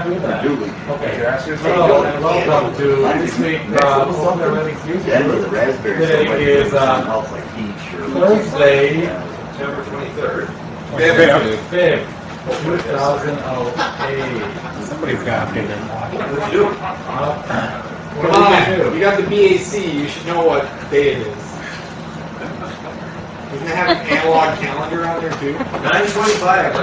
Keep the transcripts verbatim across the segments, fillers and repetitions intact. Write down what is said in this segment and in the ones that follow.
not do that. Okay. Well, Hello and welcome to this week uh, Open Everything's Music. Today is uh, Thursday, September twenty-third. fifth, two thousand eight. Somebody's got to figure it out. What do you do? Uh, Come on, you got the B A C. You should know what day it is. Doesn't it have an analog calendar on there too? nine twenty-five.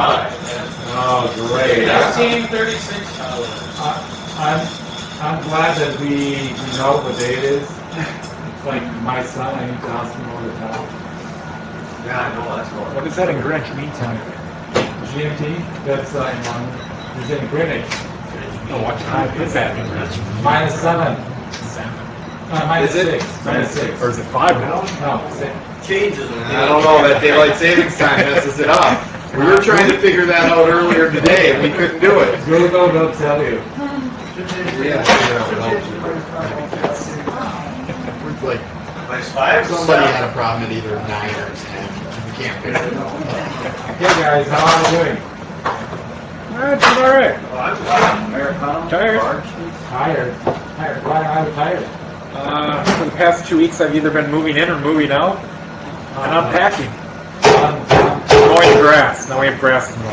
Oh, great. nineteen thirty-six dollars. Uh, I'm, I'm glad that we, we know what day it is. It's like my son, I need to ask him all the time. Yeah, I know, that's what. What is that in Greenwich Mean Time? G M T, that's uh, in, um, is in Greenwich. Oh, what time is that in Greenwich? Minus seven. Seven. Uh, minus Is it? six. Minus six. Or is it five now? No, six. Changes when I don't know, that daylight savings time messes it up. We were trying to figure that out earlier today and we couldn't do it. Google will tell you. We had to figure it out without you. It's like Nice five. somebody had a problem at either nine or ten. We can't figure it out. Hey guys, how are you doing? Uh, it's all right. Americano. Tired. Tired. Tired. Why are you tired? Uh, for the past two weeks, I've either been moving in or moving out, and unpacking. Um, um, Mowing the grass. Now we have grass to mow.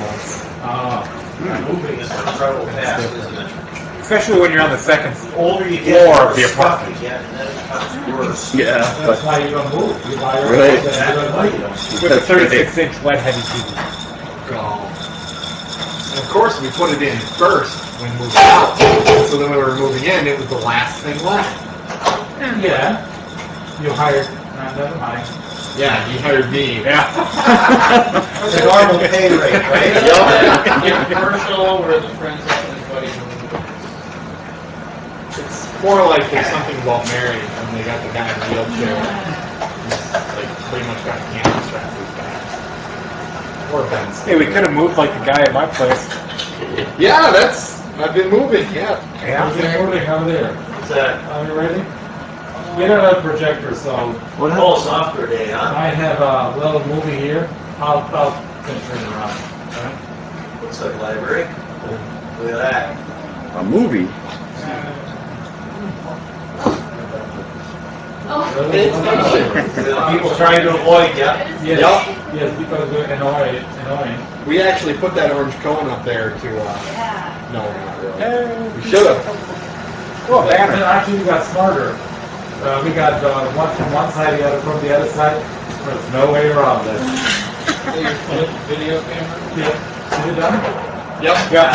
uh, Moving is an incredible task, isn't it? Especially when you're on the second The older you get, floor the of the stuff apartment. you get, and then it becomes worse. Yeah, that's but why you don't move. You buy your Right. house and you don't like it. With a thirty-six inch L E D heavy T V. Go. And of course, we put it in first when moving out. So then when we were moving in, it was the last thing left. Yeah. You hired. Uh, never mind. Yeah, he hired me. Yeah. The normal pay rate, right? Yep. Commercial where the friends of everybody. It's more like there's something about Mary when they got the guy in the wheelchair. He's like pretty much got a cancer strapped to his back. Or Ben's. Hey, we could have moved like the guy at my place. Yeah, that's. I've been moving. Yeah. How's it moving over there? What's that? Are you ready? We don't have a projector, so what Oh, happened? software day, huh? I have a little movie here. I'll, I'll turn it around. Looks like a library. Look at that. A movie? People trying to avoid you. Yes, Yup. yes, because we're annoying. annoying. We actually put that orange cone up there to. Uh, no, not really. We should have. Well, back then, actually, we got smarter. Uh, we got uh, one from one side, the other from the other side. There's no way around this. Video camera? Yeah. Is it done? Yep. Yeah.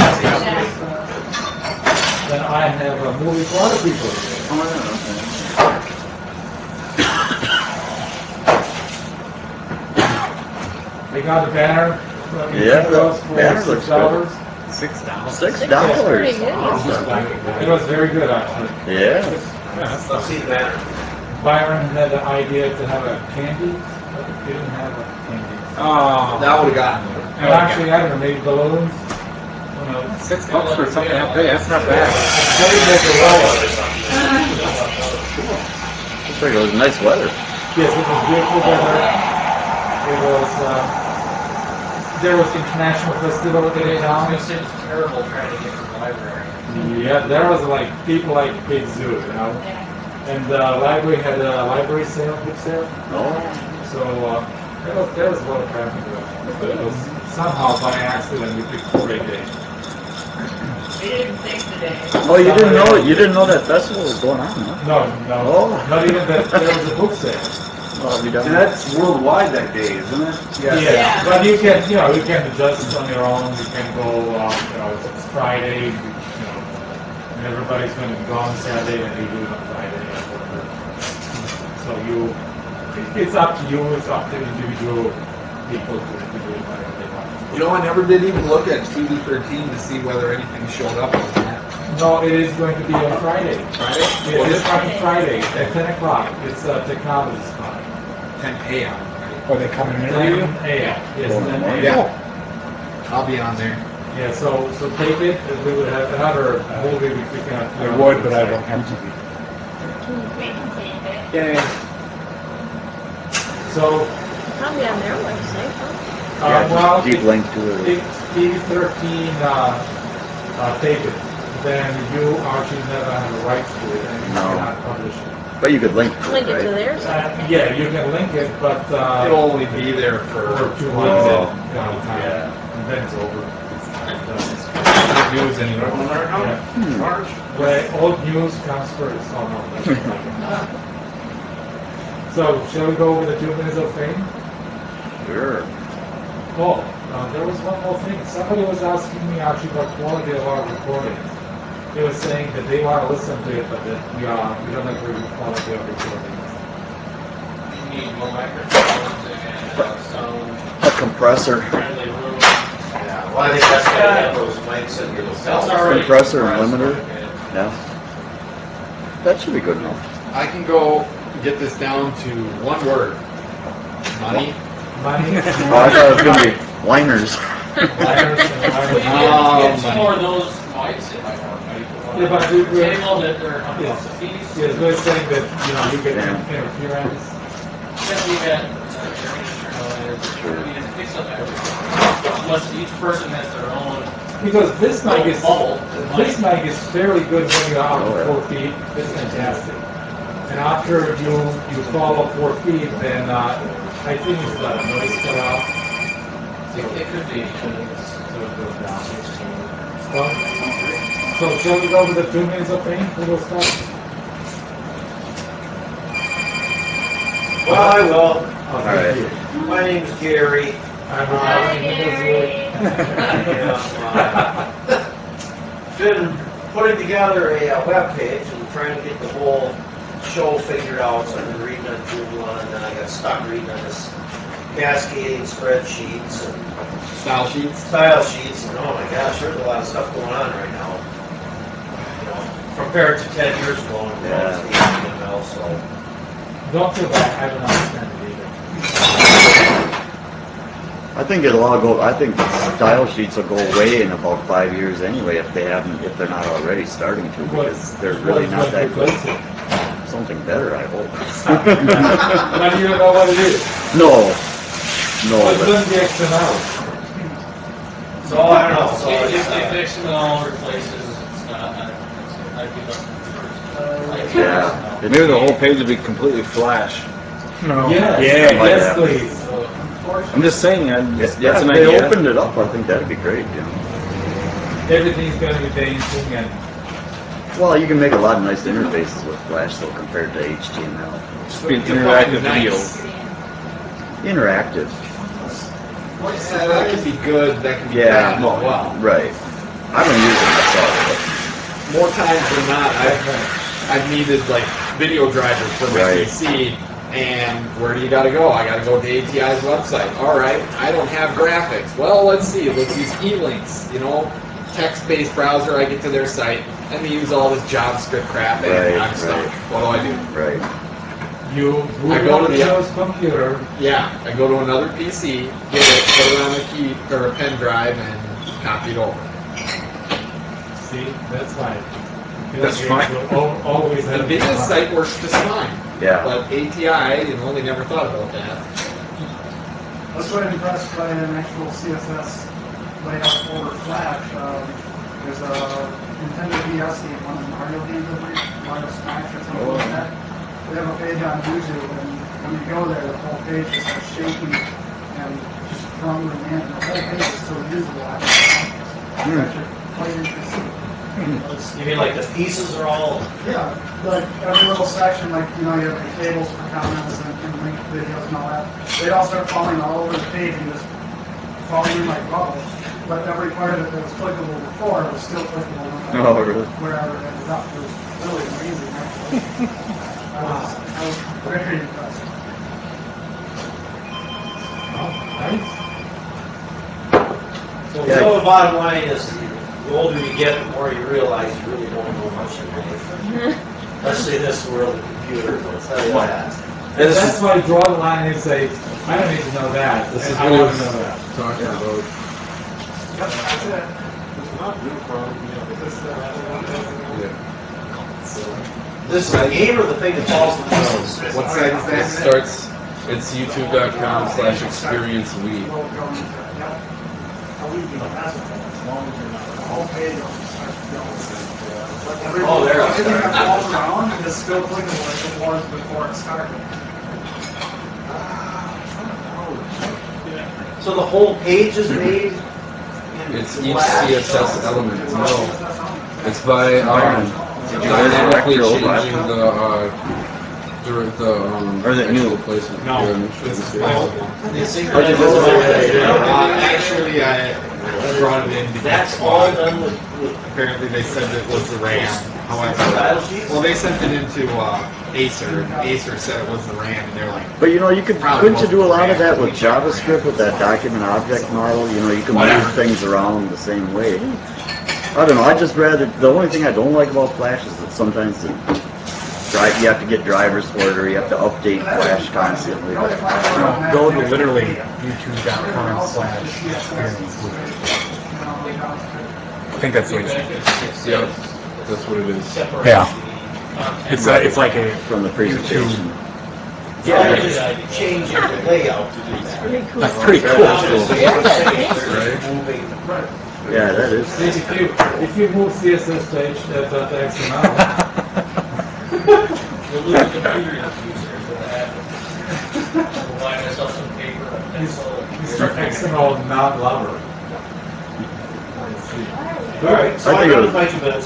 Then I have a movie for other people. Oh, yeah, We got a banner. uh, in Yeah, Nicholas that for banner six looks dollars. Six dollars. okay. Six dollars. It was very good, actually. Yeah. Yeah, that's Let's see the banner. Byron had the idea to have a candy, but it didn't have a candy. Oh, That would have gotten me. And actually, I don't know, maybe balloons. Who knows? six bucks for something that big. That's not bad. Very good roller. Looks like it was nice weather. Yes, it was beautiful weather. It was, uh, there was international festival in town. It seems terrible trying to get to the library. Yeah, there was like people like big zoo, you know. And the library had a library sale, book sale. Oh. So uh, there was there was a lot of traffic there. But it was somehow by accident we picked a great day. We didn't think today. Oh, you didn't know you didn't know that festival was going on, huh? No, no, Oh. not even that there was a book sale. Well, I'll be down. And that's worldwide that day, isn't it? Yeah. Yeah. But you can, you know, you can adjust on your own. You can go, um, you know, if it's Friday, you, you know, and everybody's going to be gone Saturday, and you do it on Friday or whatever. So you, it, it's up to you. It's up to individual people to, to do whatever they want. You know, I never did even look at T V thirteen to see whether anything showed up on that. No, it is going to be on Friday. Friday? It is coming Friday at ten o'clock. It's a technology spot. ten a m Are they coming in? ten a m. Yes, Oh, ten a m. Yeah. I'll be on there. Yeah, so so take it. and We would have another movie which we cannot. I would, but I don't have T V. We can take it. Yay. So, Probably on their website, huh? uh, well, Deep link to it. T V thirteen uh, uh, tape it. Then you actually never have the rights to it, and you No. cannot publish it. But you could link to Link it, it to right? theirs. Uh, yeah, you can link it, but uh, It'll only be there for for two limited months. amount of time. Yeah. And then it's over. Not news anymore. Yeah. March. Where old news comes first. Oh no, that's not. So, shall we go over the two minutes of fame? Sure. Oh, uh, there was one more thing. Somebody was asking me actually about quality of our recordings. They were saying that they want to listen to it, but that we are we don't have very good quality of recordings. You need more microphones and uh, sound A compressor. friendly room. Yeah, well, I think that's why you have those mics in your That's hotel. already Compressor and compressed, limiter. okay. Yeah. That should be good enough. I can go get this down to one word. Money. Money. Oh, I thought it was gonna be whiners. Wires and wires. Well, you Oh, get, get two money. more of those mics in my work. Yeah, but we- we- Table that they're a hundred bucks a piece. Yes, we're saying that you know you get Yeah. interference. Then we had uh, air conditioner, Sure. we had to fix up everything. Unless each person has their own Because this mic little is bubble. this mic is very good when you're out Oh, to yeah. four feet. It's fantastic. And after you you follow four feet, then uh, I think it's got a noise cutoff. It, it could be, but it's, So it goes down. So, so shall we go with the two minutes of fame? Who will start? Well, I will. Oh, All right. thank you. My name's Gary. I'm Hi, Robert Gary. I am, uh, been putting together a uh, web page and trying to get the whole show figured out. So I've been reading on Joomla, and then I got stuck reading on this cascading spreadsheets and Style sheets. style sheets, and oh my gosh, there's a lot of stuff going on right now. You know, compared to ten years ago when it was H T M L, so. Don't feel bad. I don't understand it either. I think it'll all go. I think the style sheets will go away in about five years anyway if they haven't, if they're not already starting to, because they're really What- not what that good. replace it? Something better, I hope. But you don't know what it is. No, no. Well, it's But going to be X M L. So I don't know, so if, it's, if, if uh, X M L replaces Scott, I, I'd give up computers. Like, yeah, Maybe the whole page would be completely flash. No. Yes, Yeah, yes, yeah. please. So, I'm just saying, I, if, that's yeah, an if they idea. opened it up, I think that'd be great. You know. Everything's going to be dancing and Well, you can make a lot of nice interfaces with Flash, though, compared to H T M L. Just be an interactive video. Interactive. Yeah, that can be good. That can be Yeah. bad as No. well. Right. I don't use it myself. More times than not, I've, I've needed like video drivers for my Right. P C, and where do you gotta go? I gotta go to A T I's website. All right, I don't have graphics. Well, let's see. Let's use e-links. You know, text-based browser. I get to their site, and they use all this JavaScript crap, and Right, I'm stuck. right. What do I do? But right. you boot I go up to the- Windows computer. Yeah, I go to another P C, get it, put it on a key or a pen drive, and copy it over. See, that's fine. That's Bill fine. Gates will al- always have NVIDIA's fun. site works just fine. Yeah. But A T I, you know, they never thought about that. I was quite impressed by an actual C S S layout over Flash. Um, there's a Nintendo D S game, one of the Mario games, I believe, Mario Smash or something like that. They have a page on YouTube, and when you go there, the whole page just starts shaking and just crumbling in. The whole page is so usable after that. It's actually quite interesting. you mean like the pieces are all, Yeah, like every little section, like, you know, you have your tables for comments and, and link videos and all that. They all start falling all over the page and just falling in like bubbles. But every part of it that was clickable before was still clickable no matter Oh, really? wherever it ended up. It was really amazing, actually. I was, I was very impressed. Oh, nice. So, Yeah. so the bottom line is, the older you get, the more you realize you really don't know much in life. Especially this world of computers, I'll tell you that. and that's why I draw the line and say, I don't need to know that. This and is I what want it's to know that. talking about. Yep, that's it. This is the game or the thing that falls to pieces? What site is this? Starts. It's youtube dot com slash experience we. We'll go into it. Yep. a week, you know, that's as long as you're not, the whole page of But everything, Oh, there it everything that starts. falls around is still applicable as it was before it started. So the whole page is made in It's each Flash? C S S element. It's No, all C S S element. it's by um, dynamically Retro, changing the uh, dir- the um, Or is it new? actual placement. No, Yeah, it's it's- possible. They synchronized How'd you the do whole that? page. Uh, actually, I brought it in because That's all done with, with apparently they said it was the RAM. However, style sheets? well, they sent it into uh, Acer, and Acer said it was the RAM, and they're like, But you know, you could, Probably couldn't you do a lot of that with multiple RAM. JavaScript with that document object model? You know, you can Whatever. move things around the same way. I don't know, I just rather, the only thing I don't like about Flash is that sometimes the drive, you have to get drivers for it or you have to update Flash constantly. Really flash around Go that. to literally youtube dot com slash experience You with. know, like JavaScript. I think that's what it's. Yeah, that's what it is. separate Yeah. the content. It's a, it's like a From the presentation. Yeah, Yeah. you just change your layout to do that. That's pretty cool. Now it's the same, they're just moving. Yeah, that is. See, if you, if you move C S S to H dot X M L, You'll lose a computer in the future is what happens. I'll buy myself some paper and a pencil. and- Mister X M L not lover. All right, so I I think it got was- my two minutes.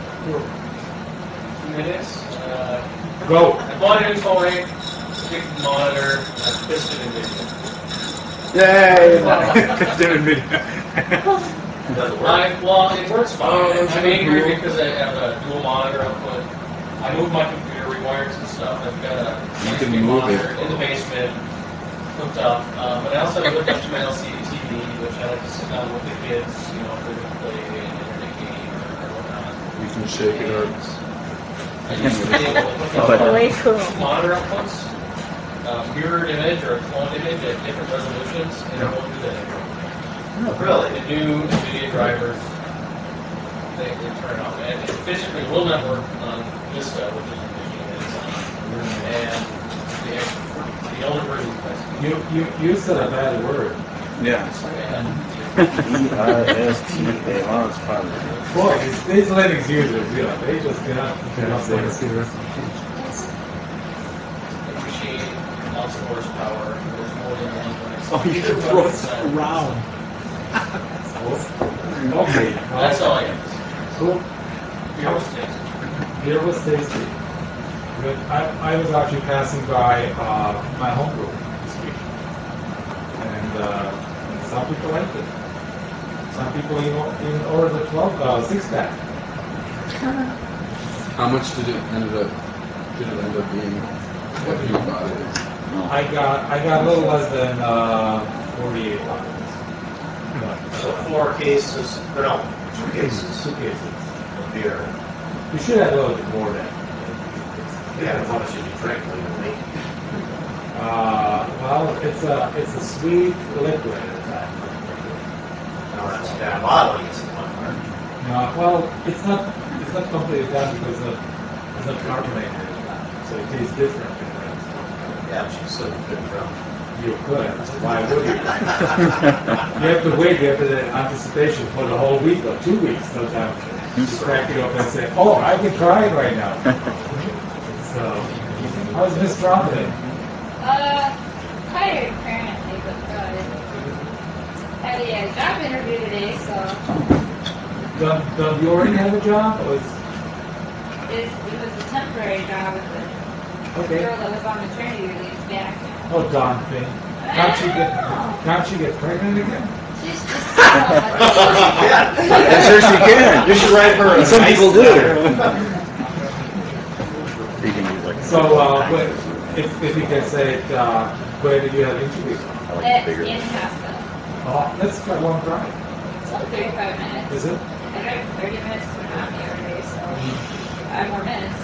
Two minutes. Uh, Go. I bought a new toy, big monitor, and I twisted NVIDIA. Yay! Different video. Doesn't work. I, well, it works fine. Oh, that's I'm pretty angry cool. because I have a dual monitor output. I moved my computer, rewired some stuff. I've got a You nice can big move monitor it. in the basement, hooked up. Um, but I also have hooked up to my L C D T V, which I like to sit down with the kids, you know, if they're going to play an internet game or whatnot. You can shake it up. I used to be able to hook up But- Way cool. two monitor outputs, uh, mirrored image or a cloned image at different resolutions, and it won't do that anymore. Really? The new NVIDIA drivers, they, they turn it off. And it physically will not work on Vista, which is the machine that it's on. And the, ex- the older version does. You, you, you said a bad word. Yeah. E I S T A R is positive. Boy, these, these Linux users, you know, they just cannot, cannot say this. The machine, lots of horsepower, there's more than one Linux. Oh, you can throw it around. Okay, That's all well, I got. cool. Beer was tasty. Beer was tasty. Good. I, I was actually passing by uh, my home group this week, and uh, some people liked it. Some people even, even ordered the twelve, uh, six pack. How much did it end up? Did it end up being? What you bought it? I got I got a little less than uh, forty-eight dollars. So four cases, or no, two cases Two cases. of beer. You should have a little bit more than. Yeah, how much did you drink? What do you make? Uh, well, it's a it's a sweet liquid at the time. No, that's bad bottling is the fun part. No, well, it's not it's not completely done because of, it's not carbonated at the time, so it tastes different. Yeah, but you still good drunk. You could. Why would you? You have to wait. You have the anticipation for the whole week or two weeks sometimes. Just crack it open and say, "Oh, I can try it right now." So, how's Miss Romney? Uh, tired apparently, but good. Had a uh, job interview today, so Don't, don't you already have a job? Or is, it, it was a temporary job with the okay. girl that was on maternity leave back. Oh, darn thing. Can't she get can't she get pregnant again? She's just uh, I'm sure she can. You should write her a And some nice people do. letter. You can use like. So, uh, what, if, if you can say it, uh, where did you have interview? I like at the bigger. Scanning Hospital. Oh, let's try one drive. It's only thirty-five minutes. Is it? I drive thirty minutes to Menominee every day, so five more minutes.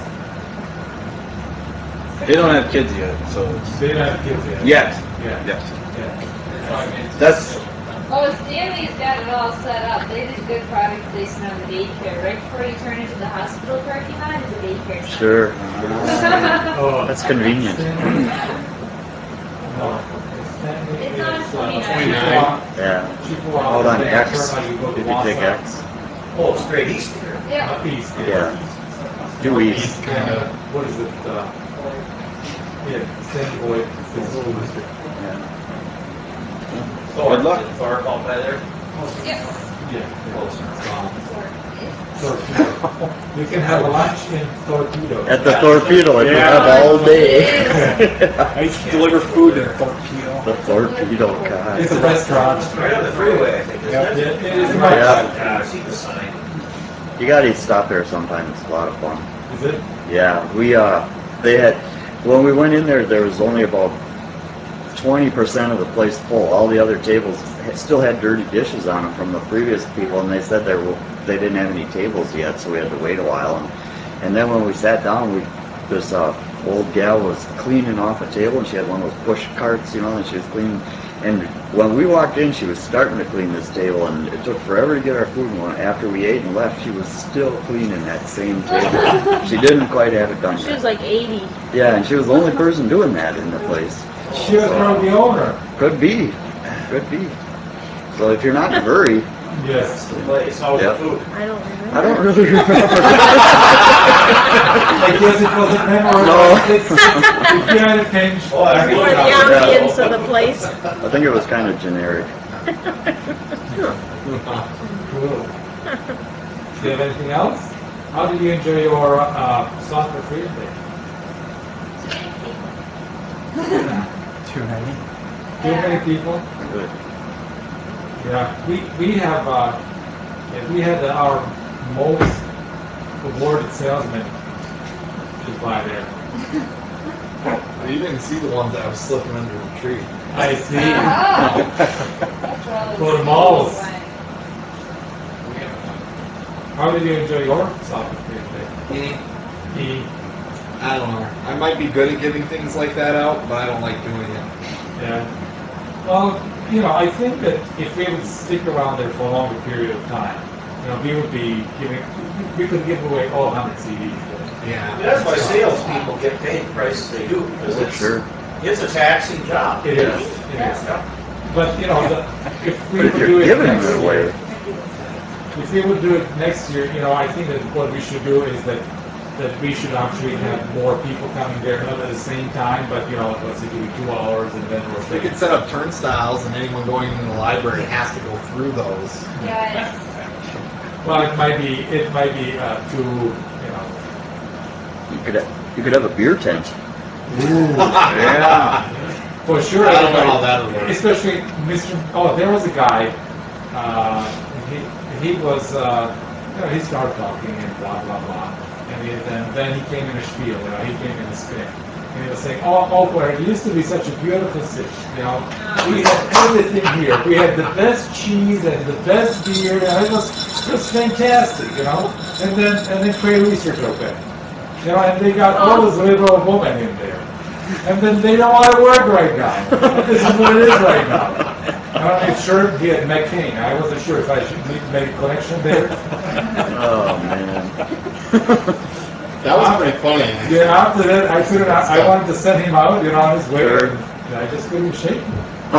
They don't have kids yet, so it's. They don't have kids yet. Yes. Yeah. Yes. Yeah. That's Oh, Stanley's got it all set up. They did good product placement on the daycare. Right before you turn into the hospital parking lot is a daycare center. sure. Oh, That's convenient. No. It's on uh, twenty-nine. Chippewa. Yeah. Chippewa. Out on and then X. turn out you go to If you take Wausau. X. Oh, straight east here. Yeah. Up east. Yeah. Due east. East, kind of, what is it, uh, yeah, Sandy Boy, it's the school district. Yeah. Thor, Good luck. Thor out by there. Yeah. Yeah, Close. Torpedo. You can have a lunch in Torpedo. At the Yeah. torpedo, if you Yeah. have all day. I used to deliver food in a torpedo. The torpedo, God. It's a restaurant. Right on the freeway, I think, isn't Yep. it? Yeah, it is I right. Yeah. I see the sign. You gotta stop there sometime. It's a lot of fun. Is it? Yeah, we uh, they had when we went in there, there was only about twenty percent of the place full. All the other tables had- still had dirty dishes on them from the previous people, and they said they were they didn't have any tables yet, so we had to wait a while. And, and then when we sat down, we this uh, old gal was cleaning off a table, and she had one of those push carts, you know, and she was cleaning. And when we walked in, she was starting to clean this table, and it took forever to get our food. And after we ate and left, she was still cleaning that same table. She didn't quite have it done She yet. was like eighty. Yeah, and she was the only person doing that in the place. She was probably the owner. Could be, could be. So if you're not in a hurry, Yes. The place, how was Yeah. the food? I don't remember. I don't really remember. I guess it was a memory. No. It's, it's, it can't change. Oh, I Or the Yeah. ambience of the place. I think it was kind of generic. Cool. Do you have anything else? How did you enjoy your uh, soccer freedom day? Too many. Too many people? Good. Yeah, we, we have, uh, yeah, we had our most awarded salesman is by there. You didn't see the ones that was slipping under the tree. I see. Uh-huh. For the malls. How did you enjoy your soccer freedom day? Eh, He, I don't know. I might be good at getting things like that out, but I don't like doing it. yeah. Well, you know, I think that if we would stick around there for a longer period of time, you know, we would be giving, we could give away all one hundred C Ds. Yeah. That's why salespeople get paid the prices they do, because Oh, it's, sure. it's a taxing job. It is, it is. But, you know, the, if we But if would you're do it giving next it year, away, if we would do it next year, you know, I think that what we should do is that, that we should actually have more people coming there, not at the same time, but, you know, let's say give it two hours and then We rotate. could set up turnstiles, and anyone going into the library has to go through those. Yes. Well, it might be, it might be, uh, too, you know. you could have, you could have a beer tent. Ooh. Yeah. For sure, I don't know everybody- how that would work. especially Mister Oh, there was a guy. Uh, he he was uh, you know, he started talking and blah blah blah, and, he, and then he came in a spiel. You know, he came in a spin, and he was saying, "Oh, oh, where it used to be such a beautiful city. You know, we had everything here. We had the best cheese and the best beer. And it was it was fantastic. You know, and then and then Cray Research opened. You know, and they got all this little woman in there. And then they don't want to work right now. This is what it is right now. I made sure he had McCain. I wasn't sure if I should make, make a connection there. Oh man. That was pretty funny. Yeah, after that, I couldn't. I, I wanted to send him out, you know, on his way. Sure. And I just couldn't shake him.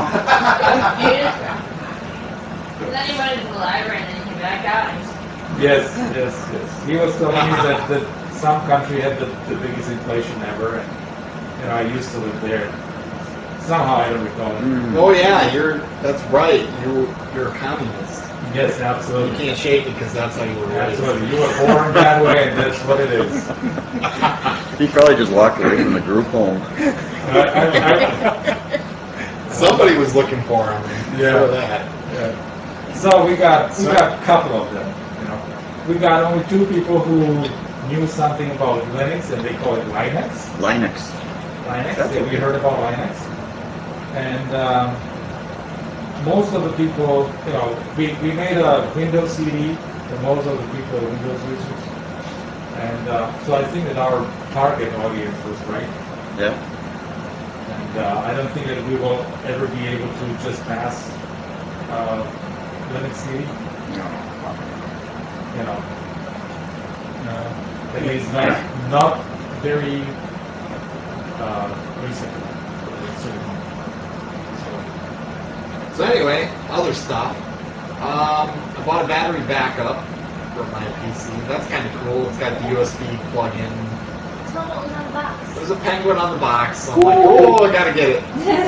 And then he went into the library and then he came back out and he Yes, yes, yes. He was telling me that, that some country had the, the biggest inflation ever, and you know, I used to live there. Somehow I don't recall it. Mm. Oh yeah, you're. That's right. You you're a communist. Yes, You absolutely. can't shake it because that's how you were raised. Absolutely. You were born that way, and that's what it is. He probably just walked away from the group home. I, I, I, Somebody was looking for him. Yeah. For that. yeah. So we got we got a couple of them. You know, we got only two people who knew something about Linux, and they call it Linux. Linux. Linux. That's Yeah, we okay. heard about Linux, and um, most of the people, you know, we, we made a Windows C D for most of the people are Windows users, and uh, so I think that our target audience was right. Yeah. And uh, I don't think that we will ever be able to just pass uh, Linux C D. No. You know, uh, at least not not very uh, recently. So, So anyway, other stuff. Um, I bought a battery backup for my P C. That's kind of cool. It's got the U S B plug-in. Tell them what was on the box. There's a penguin on the box. So I'm like, oh, I gotta get it.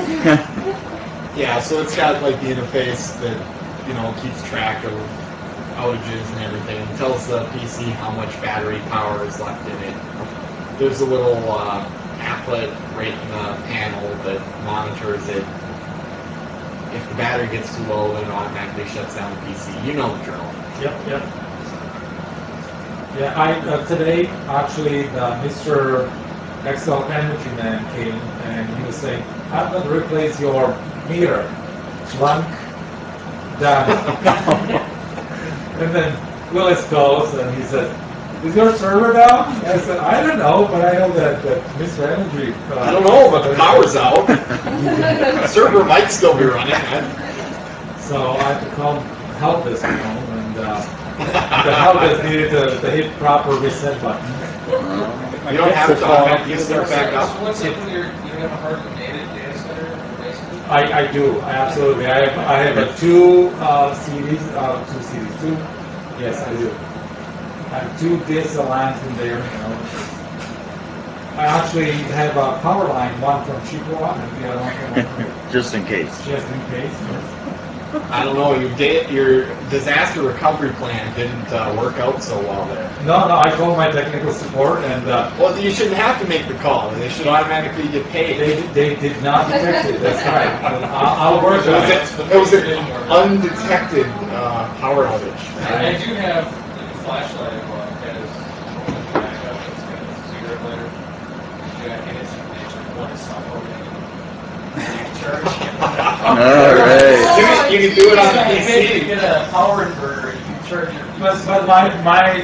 Yeah, so it's got like the interface that, you know, keeps track of outages and everything. It tells the P C how much battery power is left in it. There's a little uh, applet right in the panel that monitors it. If the battery gets too low, then it automatically shuts down the P C. You know the drill. Yep, yep. Yeah, I uh, today actually the Mister Excel Energy Man came and he was saying, I'm going to replace your meter. Blank, done. And then Willis goes and he says, is your server down? And I said, I don't know, but I know that, that Mister Energy. Uh, I don't know, but the power's out. The server might still be running. So I had to call help desk, you know, and uh, the help desk needed to, to hit proper reset button. You don't have to automatically start back So up. what's up when you're, you have a hard data, data center, basically? I, I do, absolutely. I have, I have a two uh, C Ds, uh, two C Ds, two, yes, I do. I have two disks aligned in there, you know. I actually have a power line, one from Chippewa and the other one from Just in case. just in case. Yes. I don't know, your da- your disaster recovery plan didn't uh, work out so well there. No, no, I called my technical support and uh, Well, you shouldn't have to make the call. They should automatically get paid. they, they did not detect it, that's right. I'll, I'll work It was, on it. a, it was an undetected uh, power outage. I, I do have like a flashlight I bought that is backup. It's got a cigarette lighter. Yeah, and it's actually one stop overnight. You charge. All right. You can, you can do it on the P You C. get a power inverter. You can charge your. But, but my, my,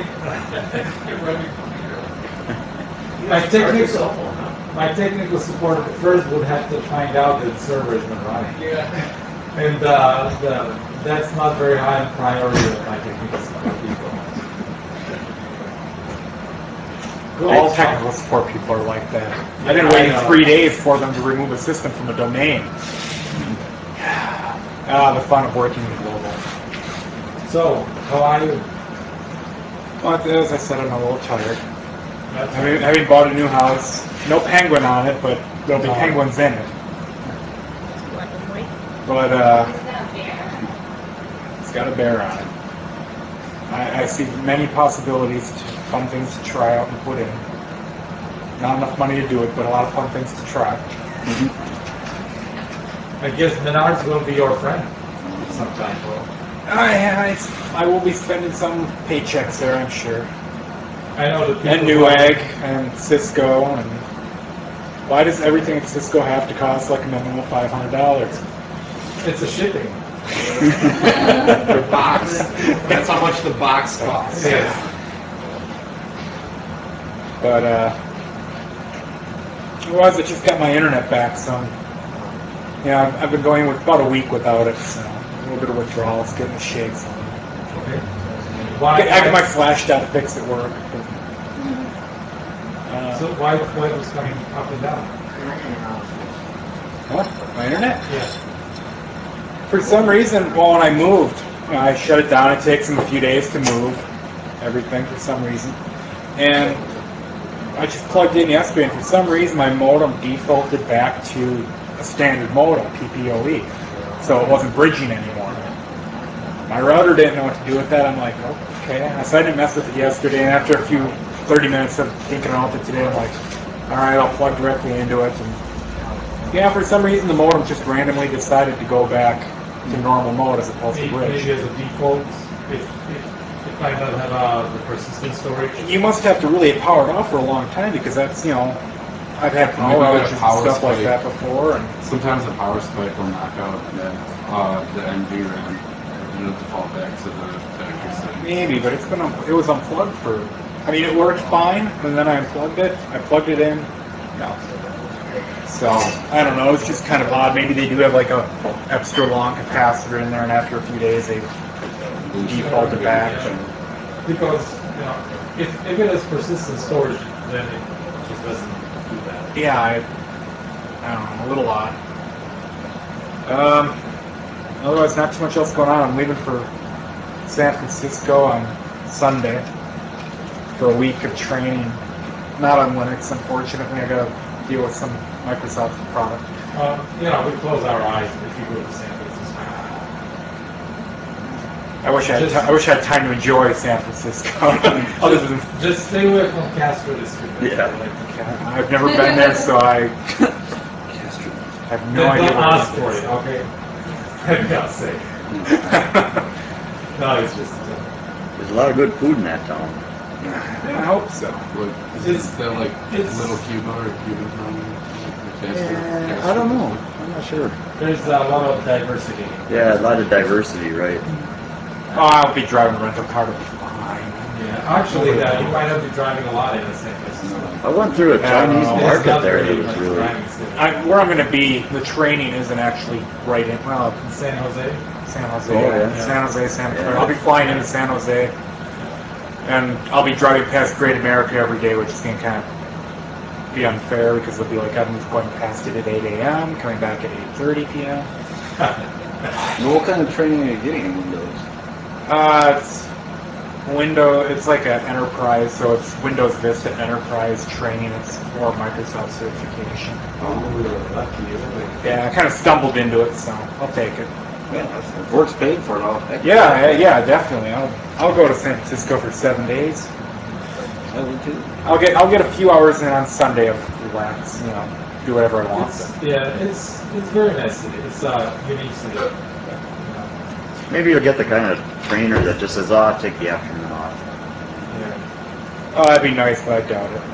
my technical, my technical support at first would have to find out that the server is not running. Yeah. And uh, the, that's not very high in priority of my technical support people. All technical support people are like that. Yeah, I've been I waiting know. three days for them to remove a system from a domain. Ah, the fun of working in global. So, how are you? Well, as I said, I'm a little tired. That's I mean, having bought a new house, no penguin on it, but there'll be No. penguins in it. But uh, It's got a bear. it's got a bear on it. I, I see many possibilities, to, fun things to try out and put in. Not enough money to do it, but a lot of fun things to try. I guess Menard's going to be your friend sometime, bro. I, I, I will be spending some paychecks there, I'm sure. I know the people. And Newegg and Cisco, and why does everything at Cisco have to cost like a minimum of five hundred dollars? It's a shipping. The box. That's how much the box costs. Yes. But uh, otherwise, I just got my internet back, so yeah, I've, I've been going with about a week without it, so a little bit of withdrawal, it's getting the shakes on me. Okay. I Why, get, I get my why, flash dot fix at work. Uh, so why, why it was coming up and down? what? My internet? Yeah. For some reason, well, when I moved, you know, I shut it down. It takes them a few days to move everything for some reason. And I just plugged in yesterday, and for some reason, my modem defaulted back to a standard modem, P P O E. So it wasn't bridging anymore. My router didn't know what to do with that. I'm like, okay. So I didn't mess with it yesterday, and after a few thirty minutes of thinking about it today, I'm like, all right, I'll plug directly into it. And yeah, for some reason, the modem just randomly decided to go back to normal mode as opposed to Maybe, bridge. maybe as a default, if, if, if I don't have uh, the persistent storage. You must have to really have powered off for a long time, because that's, you know, I've had power Maybe that outages and power stuff like spike. that before. And Sometimes a power spike will knock out that, uh, the N V RAM, and it'll default back to the factory settings. maybe, but it's been un- it was unplugged for. I mean, it worked fine, and then I unplugged it. I plugged it in. No. So I don't know. It's just kind of odd. Maybe they do have like a extra long capacitor in there, and after a few days they default it back. And Because, you know, if, if it has persistent storage, then it just doesn't do that. yeah, I, I don't know, a little odd. Um, Otherwise, not too much else going on. I'm leaving for San Francisco on Sunday for a week of training. Not on Linux, unfortunately. I got to deal with some Microsoft product. Um, you know, we close our eyes if you go to San Francisco. I wish I had. Just- T- I wish I had time to enjoy San Francisco. Other than Just stay away from Castro this week. Yeah. I've never been there, so I have no Don't idea. don't what ask it for is. it, okay? For God's sake. No, it's just. Uh, There's a lot of good food in that town. Yeah, I hope so. What, It's- is that like it's- Little Cuba or Cuban town? Yeah, I don't know. I'm not sure. there's a lot of diversity. Yeah, a lot of diversity, right? Oh, I'll be driving a rental car to be fine. Yeah, actually, uh, you might not be driving a lot in San Francisco. I went through a Chinese Uh, It's market not there really that was much really. driving city. I, where I'm going to be, the training isn't actually right in. Well, In San Jose. San Jose, Oh, yeah. San Jose, Santa Clara. Yeah. I'll be flying into San Jose, and I'll be driving past Great America every day, which is going to kind of be unfair because it'll be like I'm going past it at eight a.m., coming back at eight thirty p.m. What kind of training are you getting in Windows? Uh, it's window. It's like an enterprise, so it's Windows Vista Enterprise training. It's for Microsoft certification. Oh, lucky you. Yeah, I kind of stumbled into it, so I'll take it. Yeah, if work's paid for it all. Heck, Yeah, yeah, yeah, definitely. I'll I'll go to San Francisco for seven days. I would too. I'll get I'll get a few hours in on Sunday of relax, you know, do whatever I want. It's, yeah, it's it's very nice city. It's a unique city. Maybe you'll get the kind of trainer that just says, "Oh, I'll take the afternoon off." Yeah. Oh, that'd be nice, but I doubt it.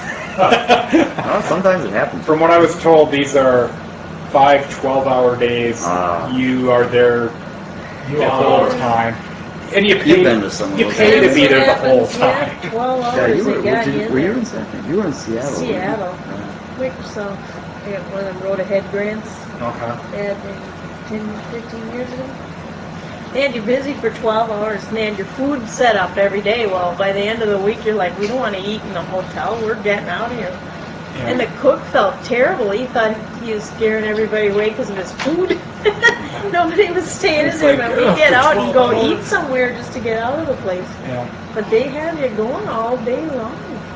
Well, sometimes it happens. From what I was told, these are five twelve-hour days. Ah. You are there You the are whole time, and you You've pay been to some of you those pay to areas. be there the whole Happens, yeah, time. twelve Yeah, hours you were. they got Did, you in were you there. in San? You were in Seattle. weren't you? Seattle. Yeah. Microsoft, I got one of them wrote ahead grants. Okay. They had maybe ten, fifteen years ago. And you're busy for twelve hours, and then your food set up every day. Well, by the end of the week, you're like, we don't want to eat in the hotel. We're getting out of here. Yeah. And the cook felt terrible. He thought he was scaring everybody away because of his food. Nobody was staying It's in there, like, but we'd ugh, get for out and go twelve eat hours. somewhere just to get out of the place. Yeah. But they had you going all day long.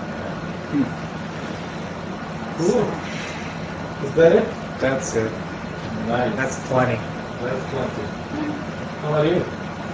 Cool. Is that it? That's it. Nice. That's plenty. That's plenty. How about you?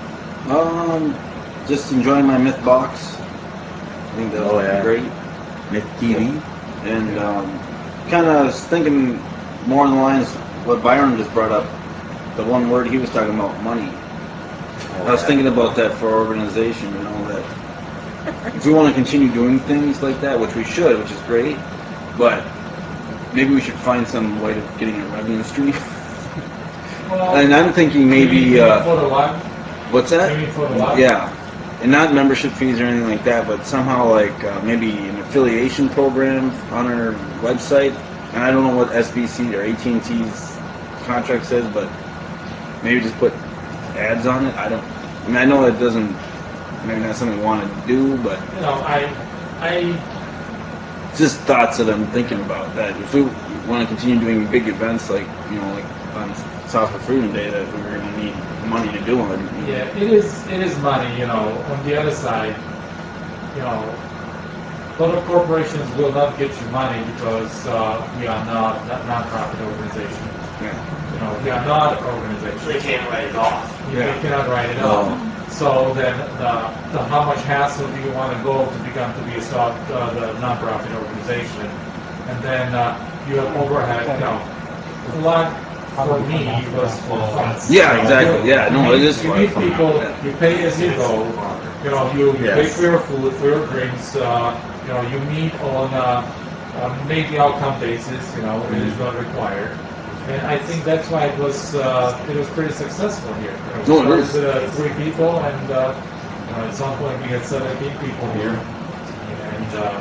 Um, just enjoying my Myth box. I think that was Oh, yeah. great. Myth T V. And um, kind of thinking more on the lines what Byron just brought up. The one word he was talking about, money. I was thinking about that for our organization, you know, that if we want to continue doing things like that, which we should, which is great, but maybe we should find some way of getting a revenue stream. Well, And I'm thinking you mean- maybe, you mean uh, for the what? what's that? You mean for the what? Yeah, and not membership fees or anything like that, but somehow like uh, maybe an affiliation program on our website. And I don't know what S B C or A T and T's contract says, but maybe just put ads on it. I don't. I mean, I know it doesn't. Maybe not something we want to do, but You know, I, I, it's just thoughts that I'm thinking about. That if we want to continue doing big events like you know, like on Software Freedom Day, that we're going to need money to do them. yeah, it is, it is money, you know, on the other side, you know, a lot of corporations will not get you money because uh, we are not a non-profit organization. Yeah. You know, we are not an So organization. they can't write it off. You Yeah. cannot write it off. So then, the, the how much hassle do you want to go to become to be a soft, uh, the non-profit organization? And then uh, you have overhead. You know, a lot for me was for fun. Yeah, exactly. Yeah, no, you it meet, is You fun. meet people. Yeah. You pay as you go. You know, you, you pay Yes. for your food, for your drinks. Uh, you know, you meet on uh, a maybe outcome basis. You know, it is not required. And I think that's why it was uh, it was pretty successful here. You know, No, we it is. started with uh, three people, and uh, you know, at some point we had seventeen people here, and uh,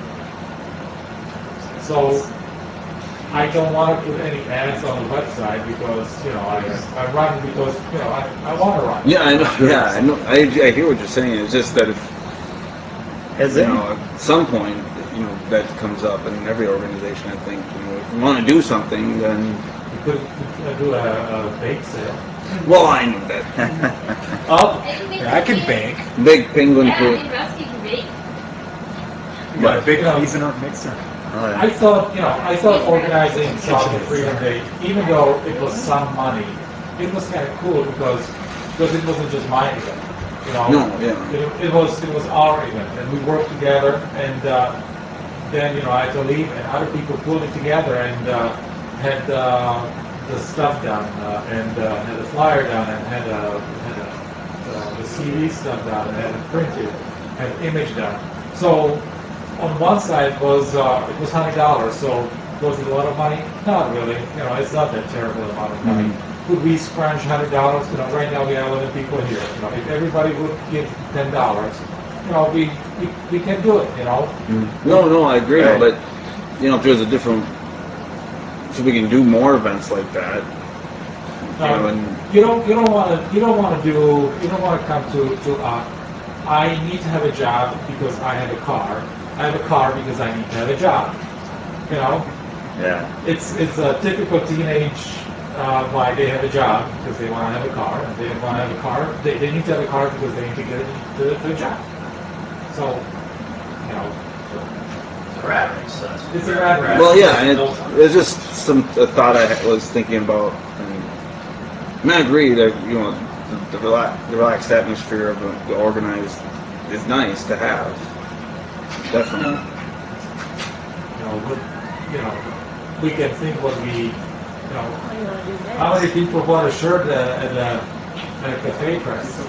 so I don't want to put any ads on the website because you know I, I run because you know I, I want to run. Yeah, I know. Yeah, I know. I, I hear what you're saying. It's just that if Has you any, know at some point you know that comes up in every organization. I think you know if you want to do something, then You could uh, do a, a bake sale. Well, I knew that. Oh, And you make yeah, I can the- bake. Big penguin Yeah, poop. I mean, Rusty can bake. You got a big Cuisinart mixer. Oh, yeah. I thought, you know, I thought organizing Soccer Freedom Day, even though it was some money, it was kind of cool because because it wasn't just my event, you know. No, yeah. It, it was it was our event, and we worked together, and uh, then you know I had to leave, and other people pulled it together and uh, had uh, the stuff done, uh, and uh, had the flyer done, and had uh, had uh, uh, the C D stuff done, and had it printed, had image done. So on one side was uh, it was hundred dollars. So was it a lot of money? Not really. You know, it's not that terrible amount of money. Could we scrounge hundred dollars? You know, right now we have eleven people here. You know, if everybody would give ten dollars, you know, we, we we can do it. You know. No, no, I agree. Right. But you know, if there's a different, so we can do more events like that. You know, No, and you don't you don't want to you don't want to do you don't want to come to to uh, I need to have a job because I have a car. I have a car because I need to have a job. You know, Yeah. it's it's a typical teenage uh, why they have a job because they want to have a car. And they want to have a car. They, they need to have a car because they need to get to the job. So, you know, It's a rat race. That's It's a rat race. well, yeah, and it, it's just some a thought I was thinking about. And, and I agree that you know the, the, relax, the relaxed atmosphere of the, the organized is nice to have. Definitely. you know, what, you know, we can think what we, you know, What do you want to do next? how many people bought a shirt at, at a at a cafe press?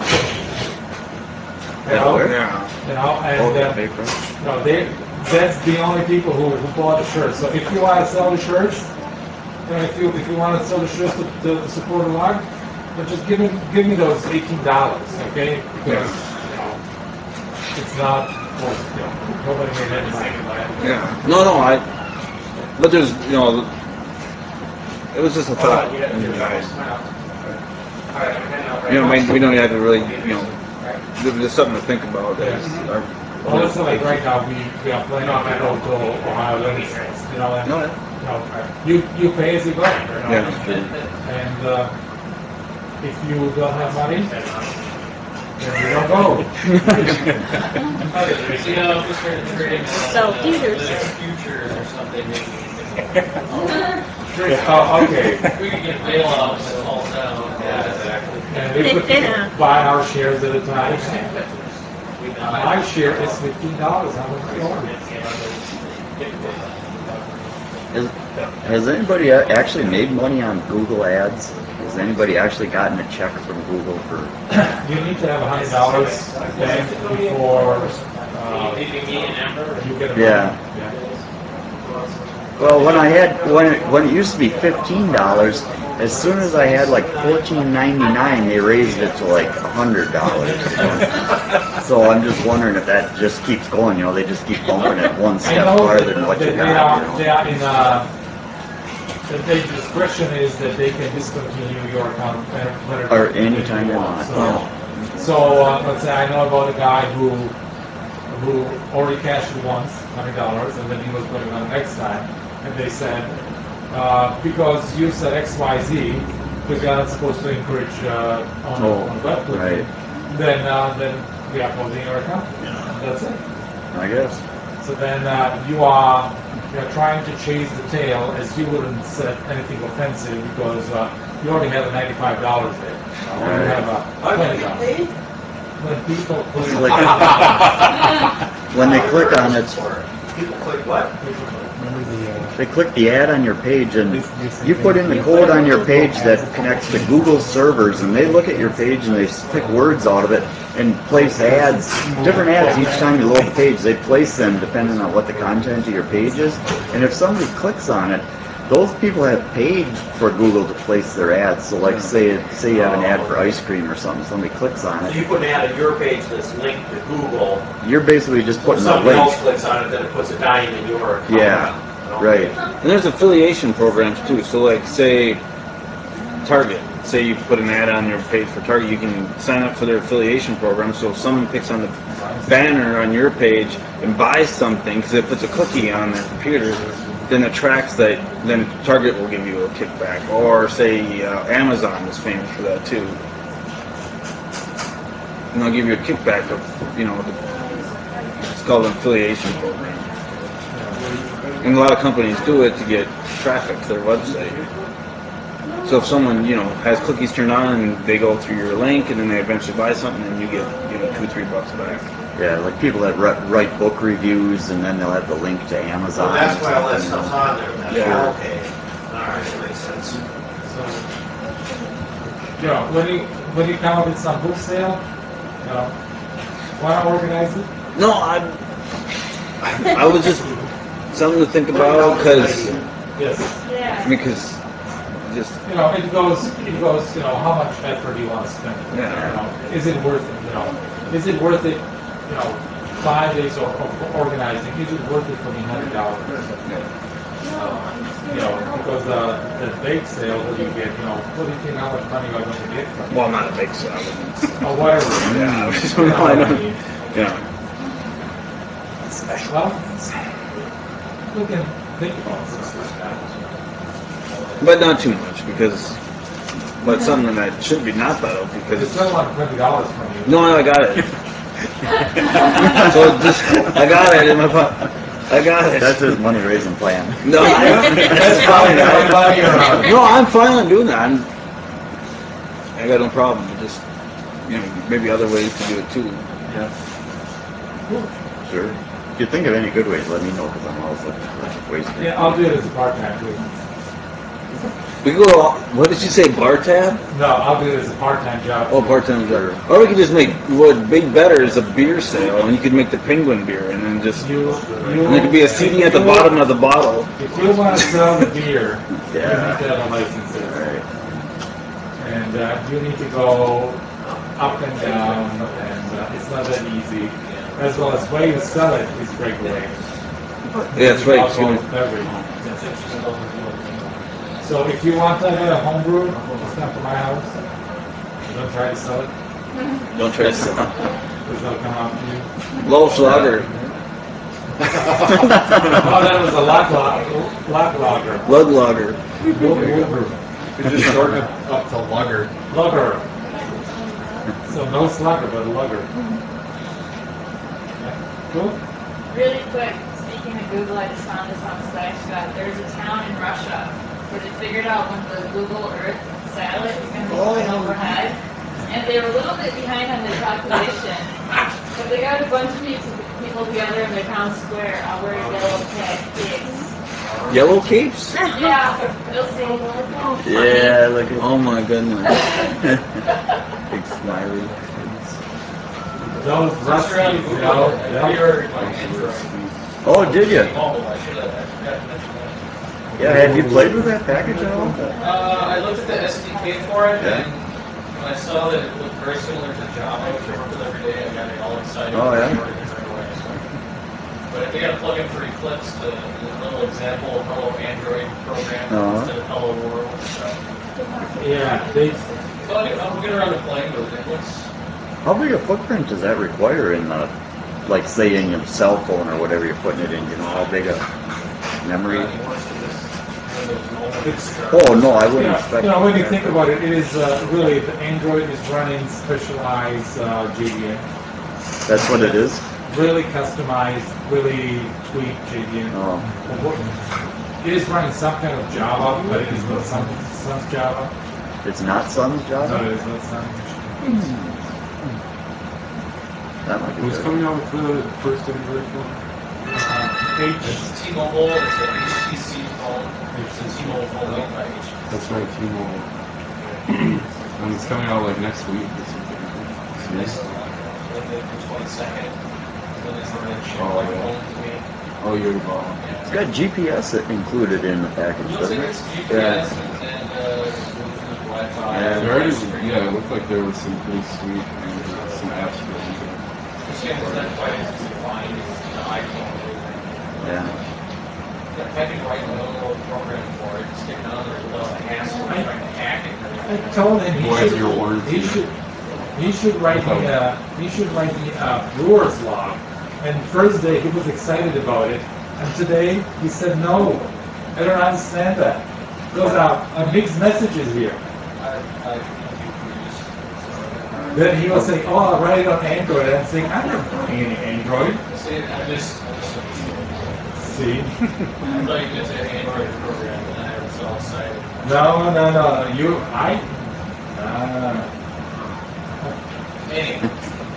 You At know, where? Yeah. you know, Oh, and yeah, uh, big one. you know, they that's the only people who, who bought the shirts. So if you want to sell the shirts, you know, if you if you want to sell the shirts to, to support a log, then just give me give me those eighteen dollars, okay? Because you know, it's not, you know, nobody made any money. Yeah. No, no, I. But there's, you know, it was just a thought. And, you know, maybe we don't have to really, you know, there's just something to think about. As our, Well, it's like right now, we, we are planning to go to Ohio Olympics, you know, and, No, you know, you, you pay as you go, you know? Yeah. And, uh, if you don't have money, then you don't go. You know, if we started trading Sell on uh, heaters. Linux futures or something, maybe we could. Oh, okay. We could get bailouts that falls out. Yeah, exactly. And if we Yeah. can buy our shares at a time, my share is fifteen dollars, how much I own it. Has, has anybody a- actually made money on Google Ads? Has anybody actually gotten a check from Google for? You need to have a hundred dollars banked before, uh, you get a money. Yeah. Yeah. Well, when I had when it, when it used to be fifteen dollars, as soon as I had like fourteen ninety nine, they raised it to like a hundred dollars. So I'm just wondering if that just keeps going. You know, they just keep bumping it one I step know farther that, than what that you they got. are, You know? they are in, uh, the, the discretion is that they can discontinue your account whenever. Or anytime they want. So, Yeah. so, uh, let's say I know about a guy who, who already cashed it once, hundred dollars, and then he was putting on next time, and they said, uh, because you said X Y Z, because you're not supposed to encourage, uh, on, a- Oh, on a web clicking, right. then, uh, then we are closing your account. That's it. I guess. So then uh, you are you are trying to chase the tail, as you wouldn't set anything offensive because uh, you already have a ninety-five dollars there. You know, or you have a twenty dollars. When people click, Click. When they click on it, People click what? Remember the, uh, they click the ad on your page, and This- this you put in the You code put on your Google page ads. that connects to Google servers, and they look at your page and they pick words out of it and place ads, different ads each time you load the page. They place them depending on what the content of your page is, and if somebody clicks on it, those people have paid for Google to place their ads. So, like, say say you have an ad for ice cream or something, somebody clicks on So it, you put an ad on your page that's linked to Google. you're basically just So if putting a somebody else link. clicks on it, then it puts a dime in your account. Yeah, right. And there's affiliation programs too. So like say Target, say you put an ad on your page for Target, you can sign up for their affiliation program. So if someone picks on the banner on your page and buys something, because it puts a cookie on their computer, then attracts that, then Target will give you a kickback, or say uh, Amazon is famous for that too. And they'll give you a kickback of, you know, the, it's called an affiliation program. And a lot of companies do it to get traffic to their website. So if someone, you know, has cookies turned on and they go through your link and then they eventually buy something, and you get, you know, two, three bucks back. Yeah, like people that write, write book reviews and then they'll have the link to Amazon. So that's or why all that something, stuff's on there. That's Yeah. okay. All right, that makes sense. So, you know, when you when you come up with some book sale, you know, want to organize it? No, I, I was just something to think about because, Yes. Yeah. because just, You know, it goes, it goes, you know, how much effort do you want to spend? Yeah. You know, is it worth it, you know? Is it worth it, you know, five days of, of organizing, is it worth it for me hundred dollars? You know, because the, the bake sale, what do you get, you know, what do you think, how much money am I going to get from it? well, not a big sale. Or whatever. Yeah, I was- You know what I mean? Yeah. Well, we can think about something like that. But not too much because, but something that should be not thought of because It's it's, not like twenty dollars from you. no, no, I got it. So just, I got it in my pocket. I got it. That's his money raising plan. No, that's fine. I, no, I'm fine on doing that. I'm, I got no problem. Just, you know, maybe other ways to do it too. Yeah. Sure. If you think of any good ways, let me know because I'm always looking for ways to. Yeah, I'll do it as a part-time too. We could go, what did you say, bar tab? No, I'll do it as a part-time job. Oh, part-time better. Or we could just make, what big better is a beer sale, and you could make the penguin beer, and then just, You, and you. there could be a C D at the you- bottom of the bottle. If you want to sell the beer, you Yeah. need to have a license. Right. And uh, you need to go up and down, and uh, it's not that easy. As well as way you sell it is regulated. Yeah, that's right. Alcohol It's beverage. So if you want to have a home brew, just come to my house. Don't try to sell it, gonna- Don't try to sell it. because they'll come after you. Low Schlager. Oh, that was a lot, lot, lot logger. Lug Lager. Wool- wool brew. You just shorten it up to lugger. Lugger. So no slugger, but lugger. Cool. Really quick, speaking of Google, I just found this on Slashdot. There's a town in Russia where they figured out when the Google Earth satellite was going to be going overhead, and they were a little bit behind on their calculation, but they got a bunch of people people together in their town square uh, wearing yellow cat capes. Yellow capes? Yeah, you'll see. Yeah, look at Oh my goodness. big smiley. Those Russians, you know, I they'll- pre-ordered my Android Oh, did you? mobile. I should have, I forgot to mention that. Yeah, have you played with that package at all? Uh, I looked at the S D K for it, Yeah. and when I saw that it looked very similar to Java, which I work with every day, I got it all excited. Oh, yeah? I ordered it right away. So. But if they got a plugin for Eclipse to a little example of Hello Android program Uh-huh. instead of Hello World. So, yeah, they, so I'll, get, I'll get around to playing with it. It looks. How big a footprint does that require in the, like say in your cell phone or whatever you're putting it in? You know how big a memory? Nothing worse than this Windows mobile. It's- Oh no, I you wouldn't know, expect. you know, when you that. think about it, it is uh, really, the Android is running specialized uh, J V M. That's what it is. Really customized, really tweaked J V M. Oh, But what- It is running some kind of Java, but it is not some, some Java. it's not Sun's No, Java. it is not some. That might be Who's good. coming out with the first Android phone? Uh, H. It's T-Mobile. It's a H T C phone. It's a T-Mobile phone made by H T C. That's right, T-Mobile. And it's coming out like next week or something. Next Soon. like the twenty-second. Then it's the red chip Oh, like yeah. phone to me. Oh, you're wrong. It's got G P S included in the package, Looks doesn't like it? it's G P S and, and uh, Bluetooth, Wi-Fi. Yeah. There already, yeah, it looked like there was some pretty sweet and uh, some apps for Android. It's not quite as defined as the iPhone. Yeah. If I could write my own little program for it, stick it on there without the hassle of trying to hack it. and I everything. told him he What is should, your warranty? he should, he should write me a, he should write me a brewer's log. And first day he was excited about it, And today, he said, no, I don't understand that. Those are, are mixed messages here. I, I, confused. Then he was saying, oh, I'll write it on Android. And I'm saying, I'm not buying any Android. See, I just, I just understood. See? I thought you meant an Android program, and I was all excited. No, no, no. You, I, ah. Anyway,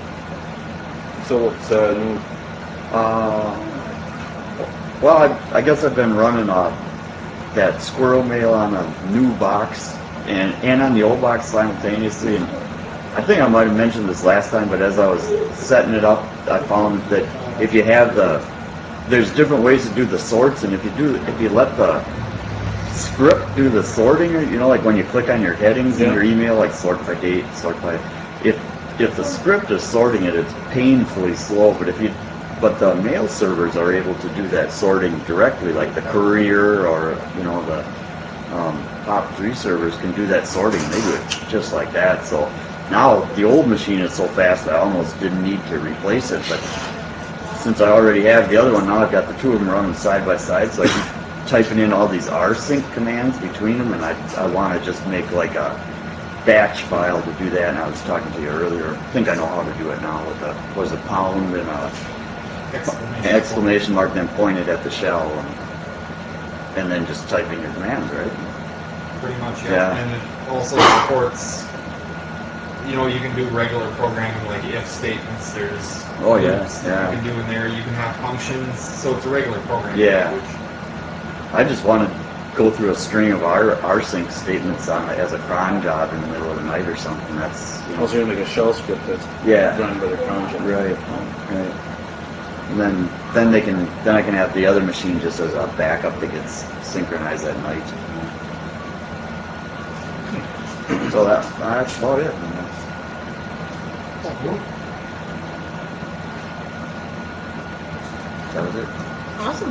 So what's uh, new? Uh, well, I, I guess I've been running uh, that squirrel mail on a new box and, and on the old box simultaneously. And I think I might have mentioned this last time, but as I was setting it up, I found that if you have the, there's different ways to do the sorts, and if you do, if you let the script do the sorting, you know, like when you click on your headings in Yeah. your email, like sort by date, sort by, if if the script is sorting it, it's painfully slow. But if you, but the mail servers are able to do that sorting directly, like the Courier or you know the um, Pop three servers can do that sorting. They do it just like that. So now the old machine is so fast I almost didn't need to replace it. But since I already have the other one, now I've got the two of them running side by side, so I keep typing in all these rsync commands between them, and I, I want to just make like a batch file to do that. And I was talking to you earlier. I think I know how to do it now with a, what was it, pound and a Exclamation, exclamation mark, then pointed at the shell, and, and then just type in your commands, right? Pretty much, yeah. Yeah. And it also supports, you know, you can do regular programming like if statements. There's Oh, yeah, loops yeah. you can do in there. You can have functions, so it's a regular programming Yeah. language. I just want to go through a string of R, rsync statements on as a cron job in the middle of the night or something. That's, you know, Also, you're gonna make a shell script that's yeah. run by the cron job. Right, right. And then, then they can, then I can have the other machine just as a backup that gets synchronized at night. So that, that's about it. And that's, that was it. Awesome.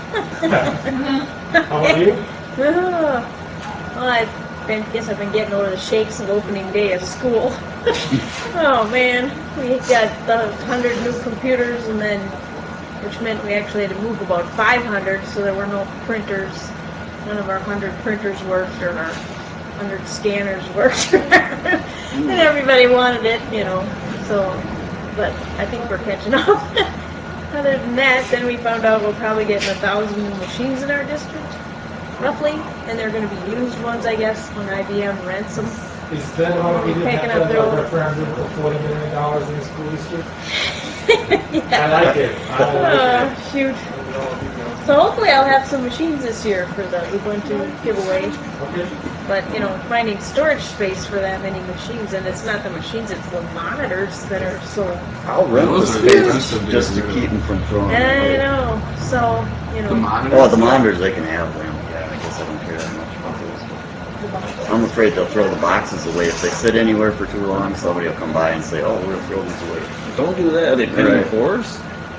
How about you? Well, I've been, guess I've been getting over the shakes of opening day of school. Oh man, we got the hundred new computers, and then, which meant we actually had to move about five hundred, so there were no printers. None of our hundred printers worked, or our hundred scanners worked, and everybody wanted it, you know. So, but I think we're catching up. Other than that, then we found out we're probably getting a thousand new machines in our district, roughly, and they're going to be used ones, I guess, when I B M rents them. Is that why we didn't Picking have up that their own- referendum for forty million dollars in the school district? Yeah. I like it. I like Oh, it. shoot. So hopefully I'll have some machines this year for the Ubuntu giveaway. Okay. But, you know, finding storage space for that many machines, and it's not the machines, it's the monitors that are so... I'll rent the Those are space expensive to just to get rid keep of. them from throwing I away. know. So, you The know, monitors. Oh, the monitors, they can have them. Yeah, I guess I don't care that much about those. I'm afraid they'll throw the boxes away. If they sit anywhere for too long, somebody will come by and say, oh, we're going to throw these away. Don't do that. Are they printing Right. fours?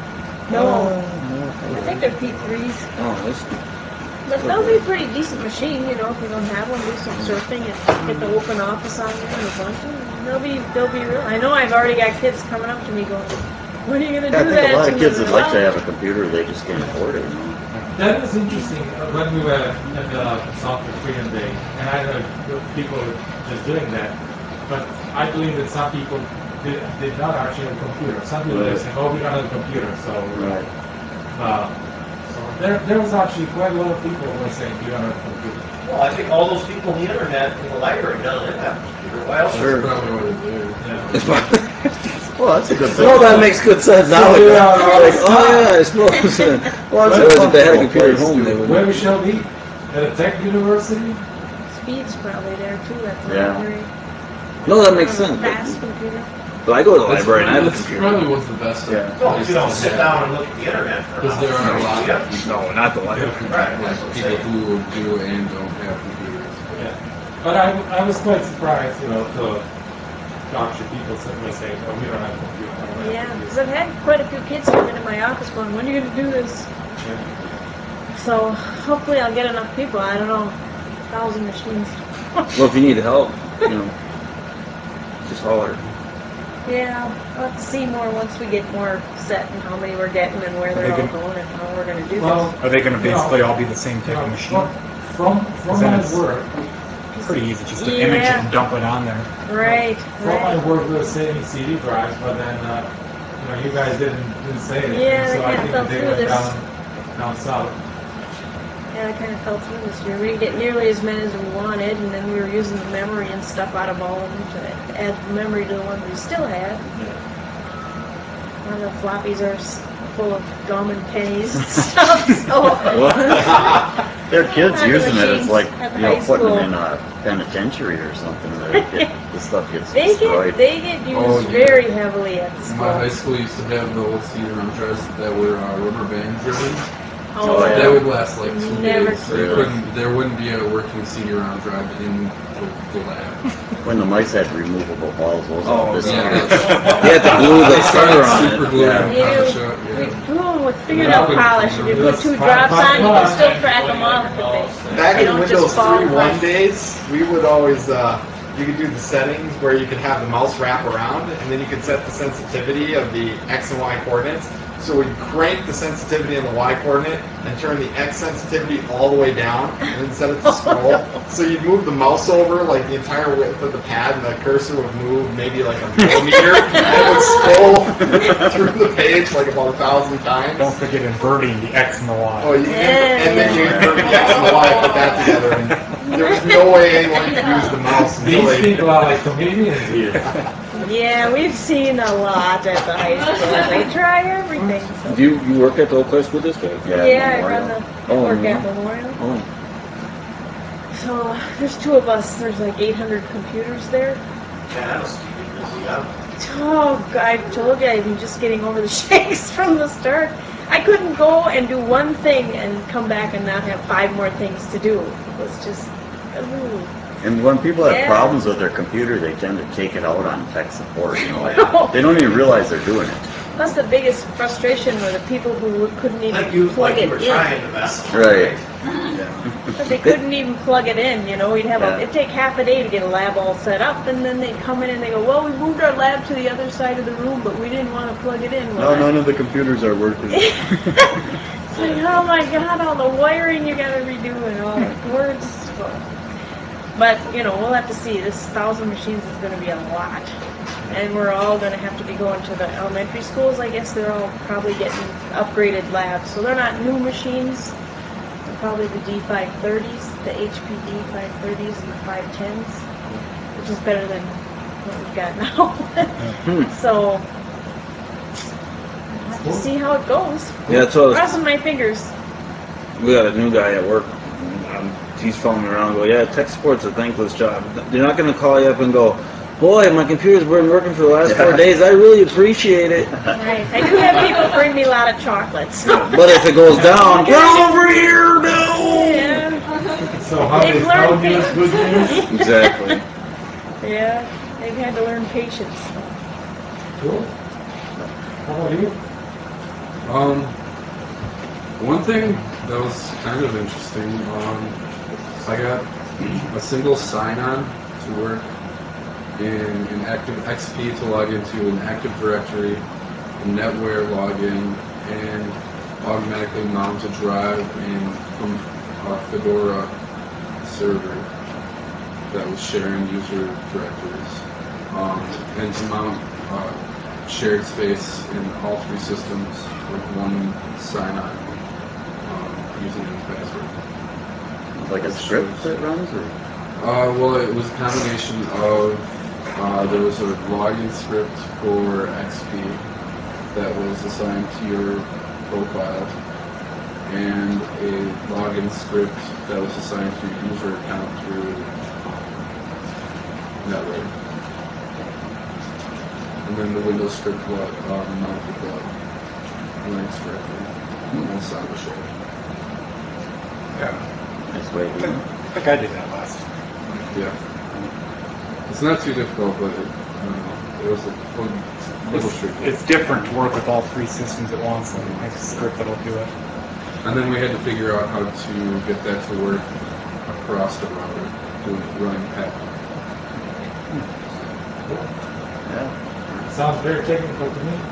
no, Uh, I think they're P threes. Oh, this. But they'll be a pretty decent machine, you know, if you don't have one, do some surfing and get the open office on there and a bunch of They'll be, they'll be real. I know I've already got kids coming up to me going, when are you going to Yeah, I do think that? a lot of to kids me?" would like to Well, have a computer, they just can't afford it. You know? That was interesting uh, when we were at the Software Freedom Day, and I heard people just doing that. But I believe that some people did, did not actually have a computer. Some people Right. were saying, "Oh, we don't have a computer," so. Right. Uh, so there, there was actually quite a lot of people who were saying, "We don't have a computer." Well, I think all those people on the internet in the library, none of them have a computer. Why else? Sure. That's probably what it is. Yeah. Well, that's a good thing. No, that makes good sense now. So, Like, yeah, like, uh, oh yeah, I suppose. Well, it's Otherwise, a if they had a comfortable computer at place, home, too. they would. Where we shall be? At a tech university? Speed's probably there too, that's a Yeah. library. No, that makes sense. Fast But, computer. but I go to the That's library and I have a that's computer. probably what's the best. Yeah. No, you don't sit down and look at the internet for an Because there are a hour. lot Yeah. of No, not the library. Right, like that's what I'm people saying. who do and don't have computers. Yeah. But I, I was quite surprised, you know, to talk to people sitting there saying, "Oh, we don't have a computer." I don't have a Yeah, computer." because I've had quite a few kids come into my office going, when are you going to do this? Yeah. So hopefully I'll get enough people. I don't know, a thousand machines. Well, if you need help, you know, just holler. Yeah, I'll have to see more once we get more set and how many we're getting and where they're they all gonna- going and how we're gonna do Well, Are they going to you know, basically all be the same you type know, of machine? From, from then my it's- work, It's pretty easy just to Yeah. image it and dump it on there. this. Right, from my right. work, we were saving C D drives, but then, uh, you know, you guys didn't, didn't say anything, Yeah, they so I kinda think fell that they through went this. down, down south. Yeah, it kind of fell through this year. We didn't get nearly as many as we wanted, and then we were using the memory and stuff out of all of them to add memory to the ones we still had. A lot of the floppies are s- full of gum and pennies and stuff, so. Their kids On the using it, it's machines like, at the you know, high putting them school. in a penitentiary or something. Where it get, the stuff gets They destroyed. get, they get used Oh, yeah. very heavily at the My high school. school used to have the old C D-ROM drives that were uh, rubber band driven. Oh, yeah. That would last like two Never days. You Really? couldn't. There wouldn't be a working C D-ROM drive in the, the lab. When the mice had removable balls, those all Oh, disappeared. You had to glue the cover on Super it. glue Yeah. and You, polish up. we Yeah. glue them with Yeah, fingernail but- polish. If you put two drops on, you can still crack them off if they, Back they in don't Windows just fall three one apart. days, we would always, uh, you could do the settings where you could have the mouse wrap around, and then you could set the sensitivity of the X and Y coordinates. So we'd crank the sensitivity on the Y coordinate and turn the X sensitivity all the way down, and then set it to scroll. So you'd move the mouse over like the entire width of the pad, and the cursor would move maybe like a millimeter, and it would scroll through the page like about a thousand times. Don't forget inverting the X and the Y. Oh, you, and, and then you invert the X and the Y, put that together, and there was no way anyone could use the mouse until These they. people are like comedians here. Yeah, we've seen a lot at the high school. They try everything. So. Do you, you work at the Oak Cliff School District? Yeah, Yeah, I Memorial. run the Oh, network at Memorial. Memorial. Oh. So there's two of us. There's like eight hundred computers there. Man, that must keep you busy, huh? Oh, God, I told you I'm just getting over the shakes from the start. I couldn't go and do one thing and come back and not have five more things to do. It was just, ooh. And when people have Yeah. problems with their computer, they tend to take it out on tech support. You know, they don't even realize they're doing it. Plus, the biggest frustration were the people who couldn't even Like you, plug like you it were in. trying to mess with Right. it, right? But they couldn't even plug it in, you know. We'd have Yeah. a, it'd take half a day to get a lab all set up, and then they'd come in and they go, "Well, we moved our lab to the other side of the room, but we didn't want to plug it in." No, Well, none of the computers are working. it's like, oh my God, all the wiring you gotta redo and all the cords. So. But you know, we'll have to see. This thousand machines is going to be a lot, and we're all going to have to be going to the elementary schools. I guess they're all probably getting upgraded labs, so they're not new machines. They're probably the D five thirties, the H P D five thirties, and the five tens, which is better than what we've got now. So we'll have to see how it goes. Yeah, that's what I was, Crossing my fingers. we got a new guy at work. Um, he's following me around and go, yeah, tech support's a thankless job. They're not going to call you up and go, boy, my computer's been working for the last four Yeah. days. I really appreciate it. Right. I do have people bring me a lot of chocolates. But if it goes down, get over here, no! Yeah. So how They've is how learned news things. good news? Exactly. Yeah. They've had to learn patience. Cool. How about you? Um, one thing that was kind of interesting, um, I got a single sign-on to work in an Active X P to log into an Active Directory, a NetWare login, and automatically mount a drive in from a Fedora server that was sharing user directories, um, and to mount uh, shared space in all three systems with one sign-on um, using a password. Like a script that runs, or Uh, well, it was a combination of, uh, there was a login script for X P that was assigned to your profile, and a login script that was assigned to your user account through Network. And then the Windows script was um, mounted the Linux directory and assigned the share. Yeah. this way. I think, I think I did that last time. Yeah. It's not too difficult, but it, I don't know, it was a little, little It's, tricky. it's different to work with all three systems at once, and make a script that'll do it. And then we had to figure out how to get that to work across the router, doing running pat. Yeah. Sounds very technical to me.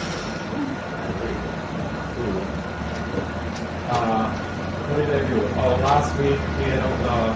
Uh, what did I do? Oh, last week we had, uh,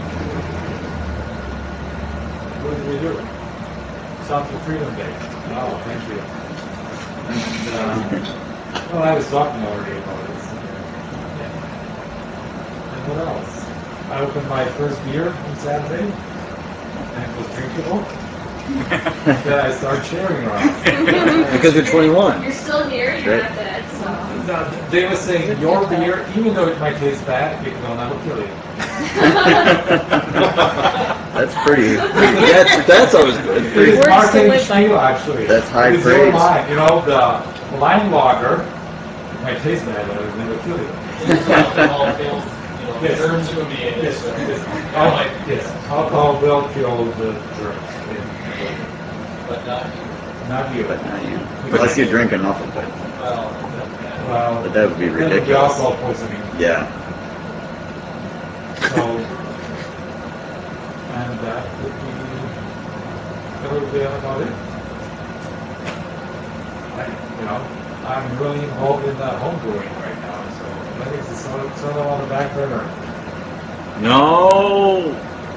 what did we do? Something Freedom Day. Oh, thank you. And, uh, well, I was talking already about this. Yeah. And what else? I opened my first beer on Saturday, and it was drinkable. Then I started sharing around. Because you're twenty-one. You're still here, you're not dead, so. No, they were saying your beer, even though it might taste bad, it will never kill you. That's pretty. pretty That's that's always good. It is Words to marketing live by. spiel, actually. That's high It is your praise. line. You know, the line lager might taste bad, but it will never kill you. Alcohol kills, you know, Yes. germs would be in it. Yes, so- yes. Al- yes. Alcohol will kill the germs. But not you. Not you. But not you. Unless you drink enough of it. Well, Well, But that would be that would be ridiculous. alcohol poisoning. Yeah. So, and that would be, that would be about it. I, you know, I'm really involved in that home brewing right now, so that is sort of, sort of on the back burner. No.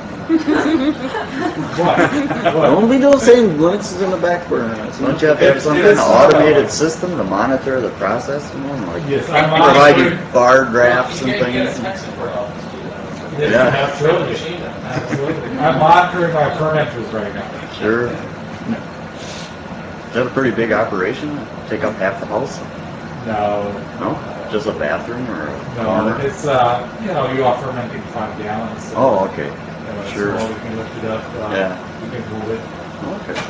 What? What? Don't be doing saying Linux is in the back burner. Don't you have to have some It kind is of sort of automated like- system to monitor the process? You know, like Yes, I'm provide you monitoring. bar graphs you and can get a things. tech support office to do that. Yes, Yeah. absolutely. Machine. Absolutely. I'm monitoring our fermenters right now. Sure. Is that a pretty big operation? Take up half the house? No, No? Just a bathroom or a no, corner? it's, uh, you know, you are fermenting five gallons. So, Oh, okay. you know, it's Sure. small, you can lift it up, uh, Yeah. you can move it. Okay.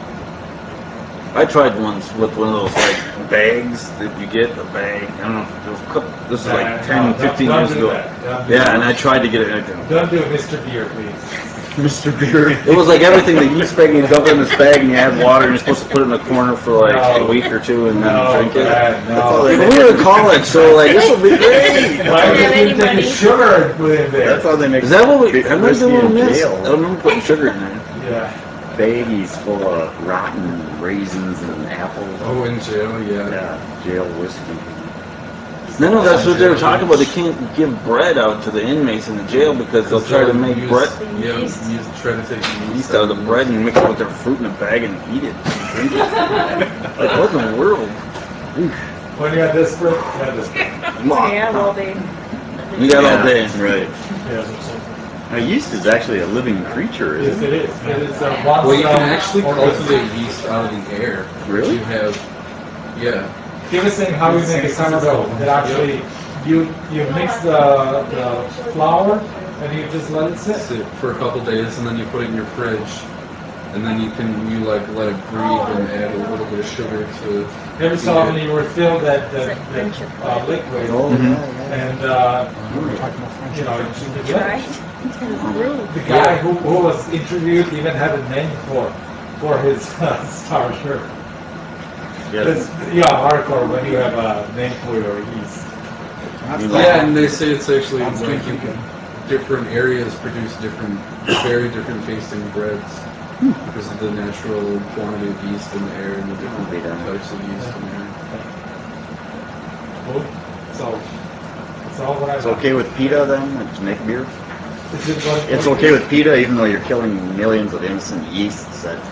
I tried once with one of those like bags that you get a bag. I don't know. If it was, cou- this is Yeah, like no, ten, don't- fifteen don't years do ago. that. Don't do Yeah, that. and I tried to get it. and I Don't do Mister Beer, please. Mister Beer. It was like everything that you expect. You dump it in this bag and you add water and you're supposed to put it in the corner for like No. a week or two and then No, drink it. Brad, That's all no. they Yeah, but we were in college, so like this will be great. Why Don't would have you any take money. the sugar and put it in there? That's how they make Is that what we? whiskey I remember doing in this. I jail. remember putting sugar in there. Yeah. Baggies full of rotten raisins and apples. Oh, in jail, yeah. Yeah, jail whiskey. No, no, that's what they were talking about. They can't give bread out to the inmates in the jail because they'll try to make use, bread Yeah, Yeast. use, try to take the yeast out of the bread and mix it with their fruit in a bag and eat it and drink it. Like what in the world? When you're desperate, you're desperate. Yeah, well, they. You got all day. Right. Yes, Now, yeast is actually a living creature, yes, isn't it it? is. It is a one Well, you cell can actually organism. cultivate yeast out of the air. Really? You have, yeah. He was saying how you make a sourdough. That actually, you you mix the the flour and you just let it sit. Sit for a couple days, and then you put it in your fridge, and then you can you like let it breathe and add a little bit of sugar to. Every so often you refill that that, It's like that friendship uh, bread. liquid, Oh, Mhm. yeah, yeah. and uh, We're talking about French. you know you can Try. let it. It's rude. The guy who, who was interviewed even had a name for for his uh, starter. It's Yes. yeah, hardcore when you have a name for your yeast. You Yeah, like- and they say it's actually Sounds like good. you- different areas produce different, very different tasting breads because of the natural quantity of yeast in the air and the different types of yeast in there. Cool. So it's all what I It's okay with PETA then to make beer? Is it what, It's okay with PETA even though you're killing millions of innocent yeasts. That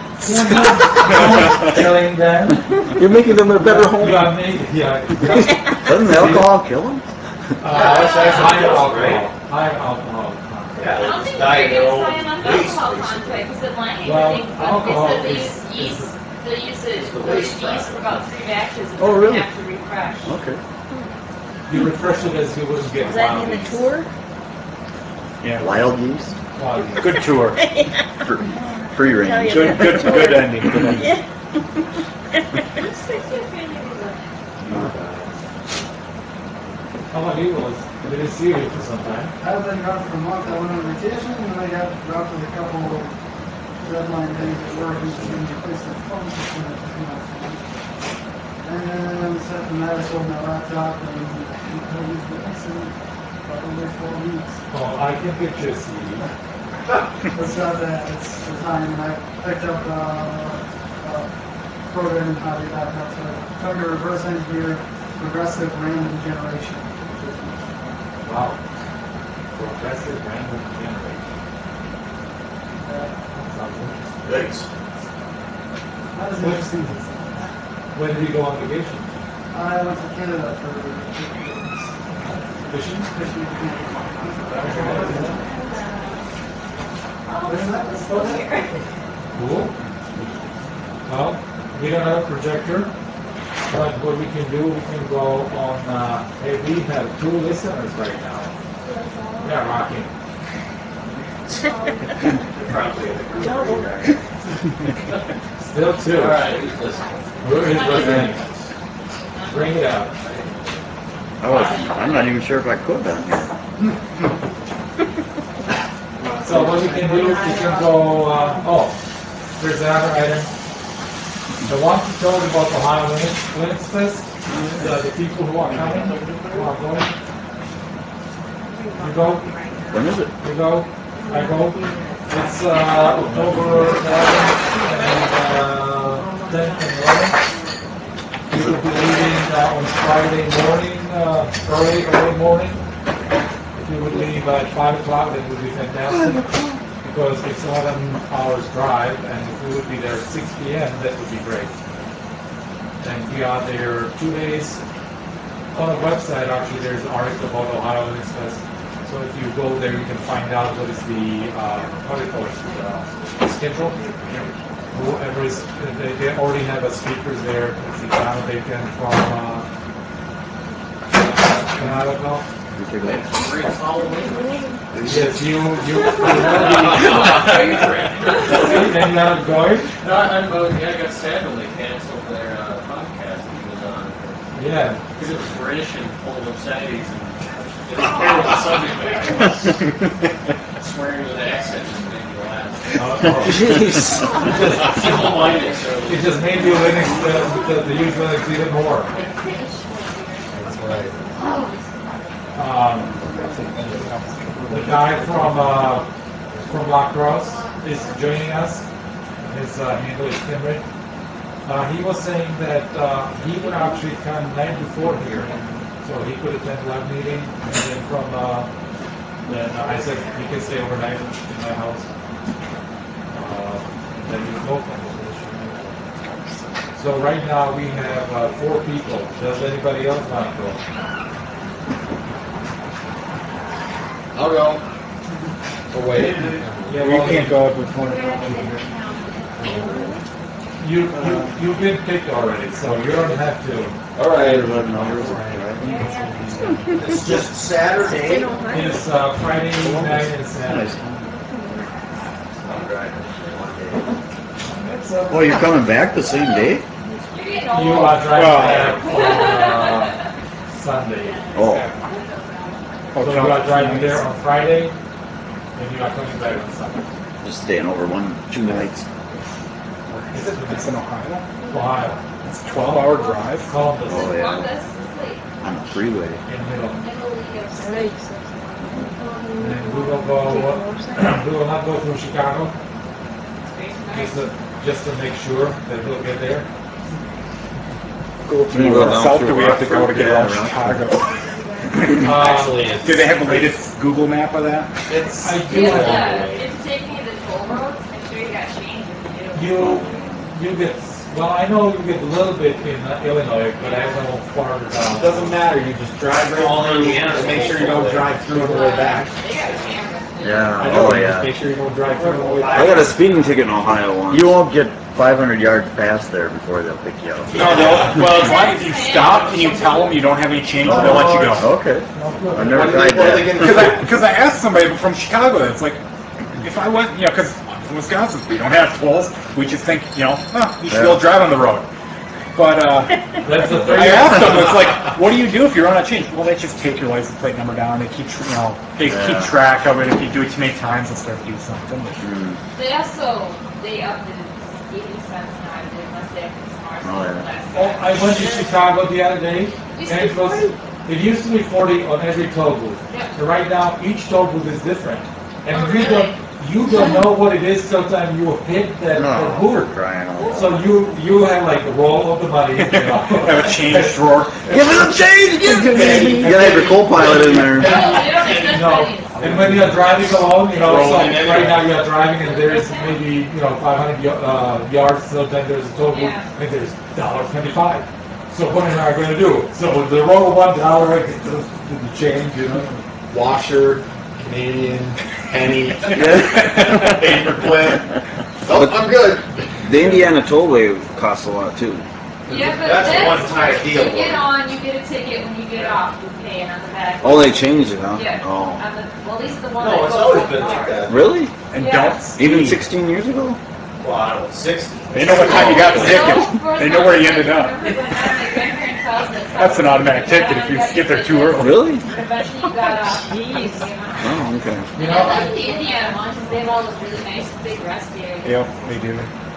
killing them. You're making them a better You home. got me. Yeah. yeah. doesn't alcohol kill them? Uh, that's actually high close, alcohol. right? High alcohol. content. Yeah, I they don't just think die they're in their against own high enough waste, alcohol basically. content, because in Langley, Well, I think, like alcohol they said they is- use is yeast, they use it, is the the waste yeast for about three batches and Oh, then really? they have to refresh. Okay. You refresh it as you wouldn't get Is that wild in the yeast. tour? Yeah. Wild yeast? Wild yeast. Good tour. Free, free Tell range. you Good, good, good ending. Good ending. Yeah. How about you, Willis? We didn't see you for some time. I've been gone for a month. I went on vacation and I got dropped with a couple deadline days at work and just gonna replace the phone system at the phone. And then sat the night I sold my laptop and I used the X in probably four weeks. Oh, I can get you a C D. It's not that, it's the time. And I picked up uh, uh, programming hobby that that's a trying to reverse engineer progressive random generation. Wow. Progressive random generation. Sounds interesting. Thanks. Not as interesting as When did you go on vacation? I went to Canada for fifty days. Fishing? Fishing in Canada. Oh, There's that. it's still here. Cool. Well, we don't have a projector, but what we can do, we can go on, uh, hey, we have two listeners right now. Yeah, rocking. Probably. Still two. Alright, who's listening? Who is listening? Bring it out. I was, I'm not even sure if I could on here. So what we can do is we can go, uh, oh, there's another item. I want to tell you about Ohio Linux, Linux Fest, the, the people who are coming, who are going. You go, When is it? you go, I go. It's uh, October eleventh and uh, tenth and eleventh. We will be leaving uh, on Friday morning, uh, early, early morning. If you would leave at five o'clock, that would be fantastic. Because it's eleven hours drive, and if we would be there at six P M, that would be great. And we are there two days. On the website, actually, there's an article about Ohio Linux Fest. So if you go there, you can find out what is the, uh, how do you call it, uh, schedule. Whoever is, they, they already have a speakers there. It's Ivana Bacon from, uh, Canada. Great Halloween. Yes, you, you, you and you're not going? No, I, I, well, yeah, I got sad when they canceled their uh, podcast that he was on. Yeah. Because it was British and full of obscenities and they didn't care what the subject matter was. Swearing with an accent just made me laugh. Oh, oh. Jeez. Simple-minded, so. It just made you Linux, the, the, the use Linux even more. That's right. Um, the guy from uh, from La Crosse is joining us. His uh, handle is Timrid. Uh, he was saying that uh, he would actually come night before here, so he could attend web meeting. And then from uh, then uh, I said he can stay overnight in my house. Uh, and then you go from So right now we have uh, four people. Does anybody else want to go? I'll go. Oh wait. Yeah, We well, can't go if it's one You, you, you've been picked already, so you don't have to. All right. eleven hours of driving. It's just Saturday. It's uh, Friday night and Saturday. I'm driving one day. It's, uh, Oh, you're coming back the same day? You're getting You old. are driving Well- back on uh, Sunday. Oh, So you are driving there on Friday, and you are coming back on Sunday. just staying over one, two nights. Is it It's in Ohio. Ohio? It's a twelve hour drive. Columbus. Oh, yeah. Columbus, it's like On the freeway. In the middle. middle of the Right. And then we will go, we will not go through Chicago, just to, just to make sure that we'll get there. Go We go Where down south through do we have to go to get Rockford, around yeah, Chicago? Actually, it's. Do they have the latest Google map of that? It's. I do You have have to, if you take any of the toll roads, make sure you got change if you do. You, you get, well, I know you get a little bit in uh, Illinois, but I know farther down. It doesn't matter. You just drive right All through Indiana's and make full sure you don't way. drive through on the way back. They got cameras. Yeah, I know. oh you just yeah. make sure you don't drive through on the way I back. got a speeding ticket in Ohio once. You won't get five hundred yards past there before they'll pick you up. No, they'll, well, as long as you stop and you tell them you don't have any change, they'll let you go. Okay. I've never What are tried they- what are they that. gonna Because I, cause I asked somebody from Chicago, that's like, if I went, you know, because I'm from Wisconsin, we don't have tolls, we just think, you know, oh, you should Yeah. go drive on the road. But uh, That's the I asked them, it's like, what do you do if you run out of change? Well, they just take your license plate number down, they keep, tr- you know, they Yeah. keep track of it. If you do it too many times, they'll start to do something. Mm. They also, they upped it, it's eighty cents now, I believe, unless they have the smart Oh, yeah. last Oh, I went to Chicago the other day, Used and to it be was, forty. it used to be forty on every toll booth. Yeah. So right now, each toll booth is different. And Oh, you really? don't, you don't know what it is till time you hit that, that No, hook. for crying out loud. So you you have like a roll of the money, you know. Have a change drawer. Give me some change, give it, baby. You gotta have your co-pilot in there. No, they don't accept No, pennies. and when you're driving along, you know, so Rolling in right anyway. now you're driving and there's maybe, you know, five hundred uh, yards, so then there's a toll booth, Yeah. and there's one dollar twenty-five. So what am I gonna do? So the roll one dollar, I get the, the change, you know. Washer, Canadian, penny, paperclip. Oh, I'm good. The Indiana Tollway costs a lot too. Yeah, but That's a this, one-time you deal. get on, you get a ticket, when you get off, you pay, and on the back. Oh, they changed it, huh? Yeah, Oh. on the, well, at least the one No, that it's goes always up been like north. that. Really? And Yeah. don't Even speed. sixteen years ago? Well, I don't know, sixty. They know what time you got the So, ticket. for They know where you example, ended up. I remember going down to my grandparents' house and it's That's an automatic got ticket on, if you got get there your too ticket, early. Really? And eventually you got off, and you paid the amount. Oh, okay. You And know, I like I, the Indiana one, because they have all those really nice big rest areas. Yep, they do.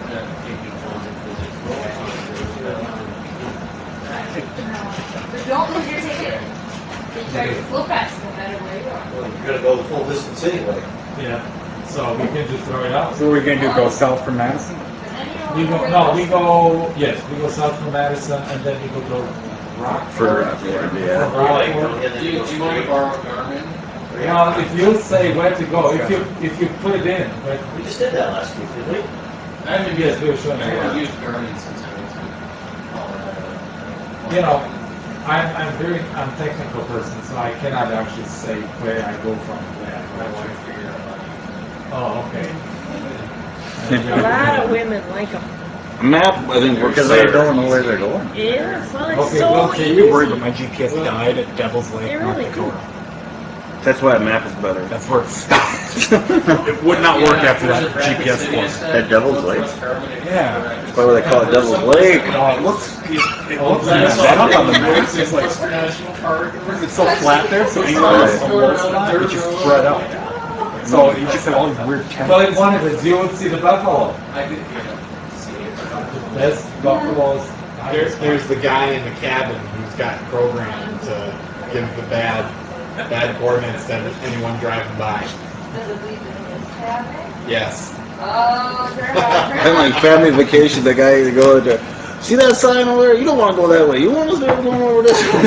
But don't lose your ticket. They charge you full price no matter where you are. Well, you're gonna go the full distance anyway. yeah, so we can just throw it out. So what are we gonna do? Go south from Madison? But then you don't We go, wanna no, really- we go, yes, we go south from Madison, and then we go to Rockford. Rockford, From yeah. Like, Rockford. and then Do you, go do you want to straight. borrow a Garmin? Well, if you say where to go, if you, if you put it in, but, We just did that last week, didn't we? I haven't yes, used, we were showing I haven't you. used Garmin since I was in Colorado. You know, I'm, I'm very, I'm technical person, so I cannot actually say where I go from there. I want to figure out money. Oh, okay. A lot of women like them. A map, I think, works Because they better. don't know where they're going. Yeah, well, it's Okay, so well, Can't be worried, but easy. my G P S died at Devil's Lake, It North really Dakota. That's why a map is better. That's where it stopped. It would not work after that G P S course. At Devil's Lake? Yeah. That's why they call it Devil's Lake. No, it looks it, it Oh, looks that's set up on the It's map. It's like Western National Park. it's so flat there, so anywhere it's almost flat, it's just spread out. So you just have all these weird Well, in tangents. one of it, you would see the buffalo. I did, yeah, see it. The best buffaloes. There's, there's the guy in the cabin who's got programmed to give the bad, bad coordinates to anyone driving by. Does it lead to his cabin? Yes. Oh, turn on, turn Kind of on. like family vacation, the guy to go to, see that sign over there? You don't want to go that way. You want to start going over this way.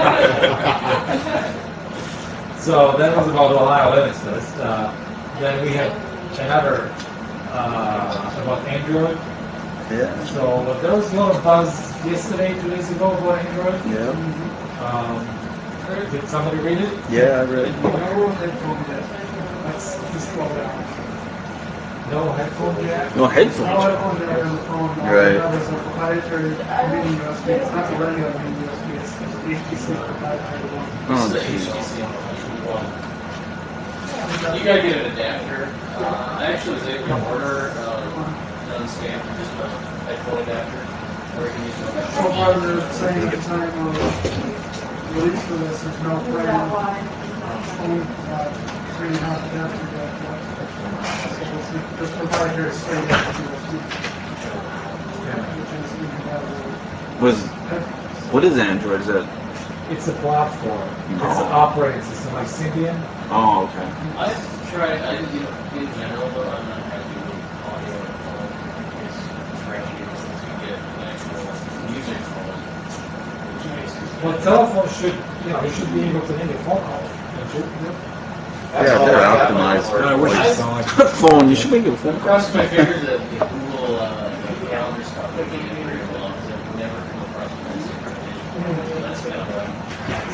So that was about Ohio Linux Fest. Uh, then we had another uh, about Android. Yeah. So there was a lot of buzz yesterday, two days ago about Android. Yeah. Um, did somebody read it? Yeah, I read. No headphone jack. That's just slow down. No headphone jack. No No headphones. headphone jack on the phone. All Right. they have is a proprietary mini U S B. It's not the regular mini U S B. It's the H T C proprietary one. Oh, This is geez. the H T C one. You gotta get an adapter. Uh, I actually was able to order um, non-stamped, just a headphone adapter. Or you can use it. So far, they're saying at the time of release for this, there's no plan phone uh, three and a half adapter jack yet. So we'll see. This proprietary straight U S B, which is incompatible Was, with headphones. what is Android? Is that? It's a platform. It's Oh. an operating system like Symbian. Oh, okay. I tried, I, you know, in general, though, I'm not happy with audio on a phone. It's trashy to get an actual music phone. Which basically. Well, telephone should, you know, you should be able to make a phone call. don't you? Yeah, they're optimized for I wish I voice. saw it. Phone, you should make a phone call. Crossed my fingers that the Google uh, the calendar stuff would be in very well, because I've never come across one synchronization. So that's kind of what I'm.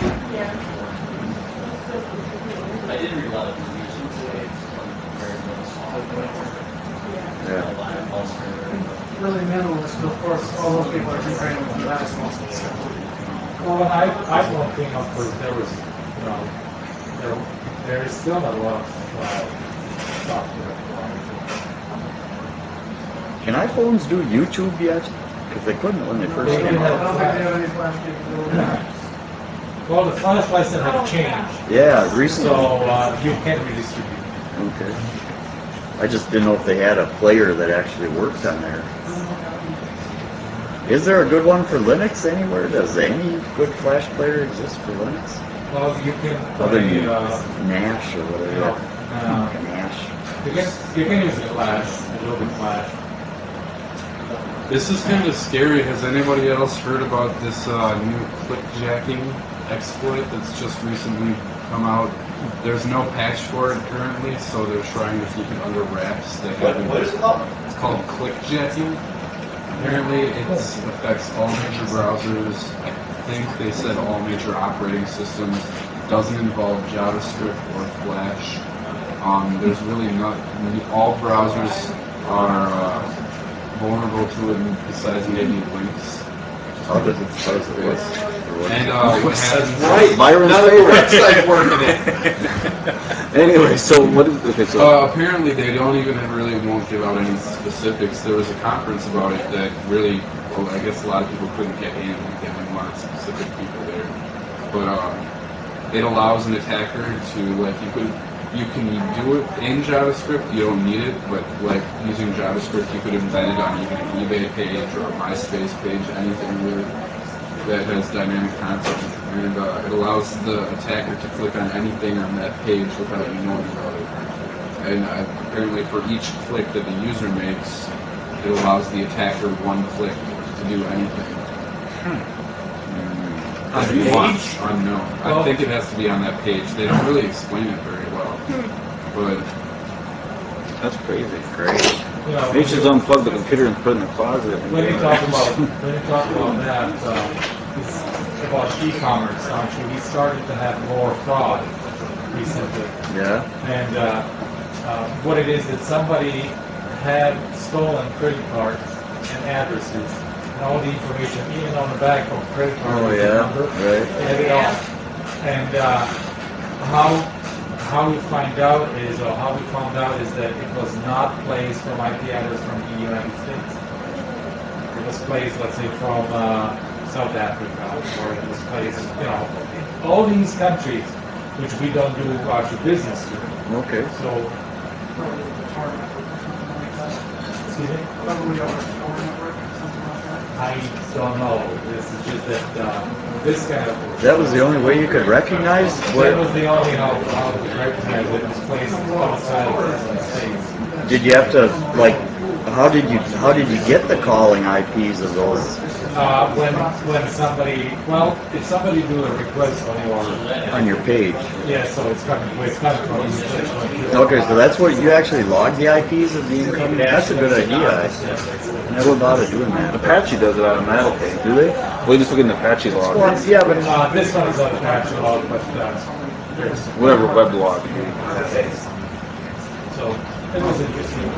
I did read a lot of reviews of today on very little software. Yeah. A lot of calls for- Really minimalist, but of course, all those people are comparing with the last one. So, Well, when I, iPhone came up first, there was, you know, there, there is still a lot of uh, software. Can iPhones do YouTube yet? Because they couldn't when they first They came didn't I out. don't think they have any flash capability. Well, the flash license had changed, Yeah, so recently. uh, you can redistribute. Okay. I just didn't know if they had a player that actually works on there. Is there a good one for Linux anywhere? Does any good flash player exist for Linux? Well, you can Other play, than uh, Nash or you whatever. know, uh, Nash. You can, you can use the Flash, Adobe Flash. This is kind of scary. Has anybody else heard about this uh, new clickjacking exploit that's just recently come out? There's no patch for it currently, so they're trying to keep it under wraps. They What, haven't. what is it called? It's called clickjacking. Apparently, it affects all major browsers. I think they said all major operating systems. Doesn't involve JavaScript or Flash. Um, there's really not. All browsers are uh, vulnerable to it, besides maybe links. How does it how does it work? And uh, what happens? Right, Byron's None of the favorite. websites working it. Anyway, so what is okay? So Uh, apparently, they don't even really won't give out any specifics. There was a conference about it that really, well, I guess a lot of people couldn't get in. They didn't want specific people there. But uh, it allows an attacker to, like, you could you can do it in JavaScript. You don't need it, but like using JavaScript, you could embed it on even an eBay page or a MySpace page, anything really that has dynamic content, and uh, it allows the attacker to click on anything on that page without you knowing about it. And uh, apparently for each click that the user makes, it allows the attacker one click to do anything. On That the he wants. page? Unknown. I Well- think it has to be on that page. They don't really explain it very well. But that's crazy. Great. You know, Maybe you should just unplug the computer and put it in the closet. when you talk about when you talk about that, uh, it's about e-commerce. Actually, we started to have more fraud recently, Yeah. and uh, uh, what it is that somebody had stolen credit cards and addresses and all the information, even on the back of credit card Oh is the yeah. number. Right. They had it all. And uh, how how we find out is, or how we found out is that it was not placed from I P address from the United States. It was placed, let's say, from uh, South Africa, or it was placed, you know, in all these countries which we don't do actual business with. Okay. So, Probably the Tor network or something like that. excuse me, Probably over the Tor network or something like that. I don't know. This is just that uh, this kind of. That was the only way you could recognize That what. was the only how how to recognize it was placed outside of the United States. Did you have to like? How did you how did you get the calling I Ps of those? Uh, when when somebody, well, if somebody do a request on your On your page. yeah, so it's coming, it's coming from you. so it's going to- Okay, so that's what you actually log the I Ps of the incoming. That's a good idea. I never thought of doing that. Apache does it automatically. Do they? We just look in the Apache log. Well, yeah, but Uh, this one is not attached at all, but uh, there's Whatever web log. so it was interesting.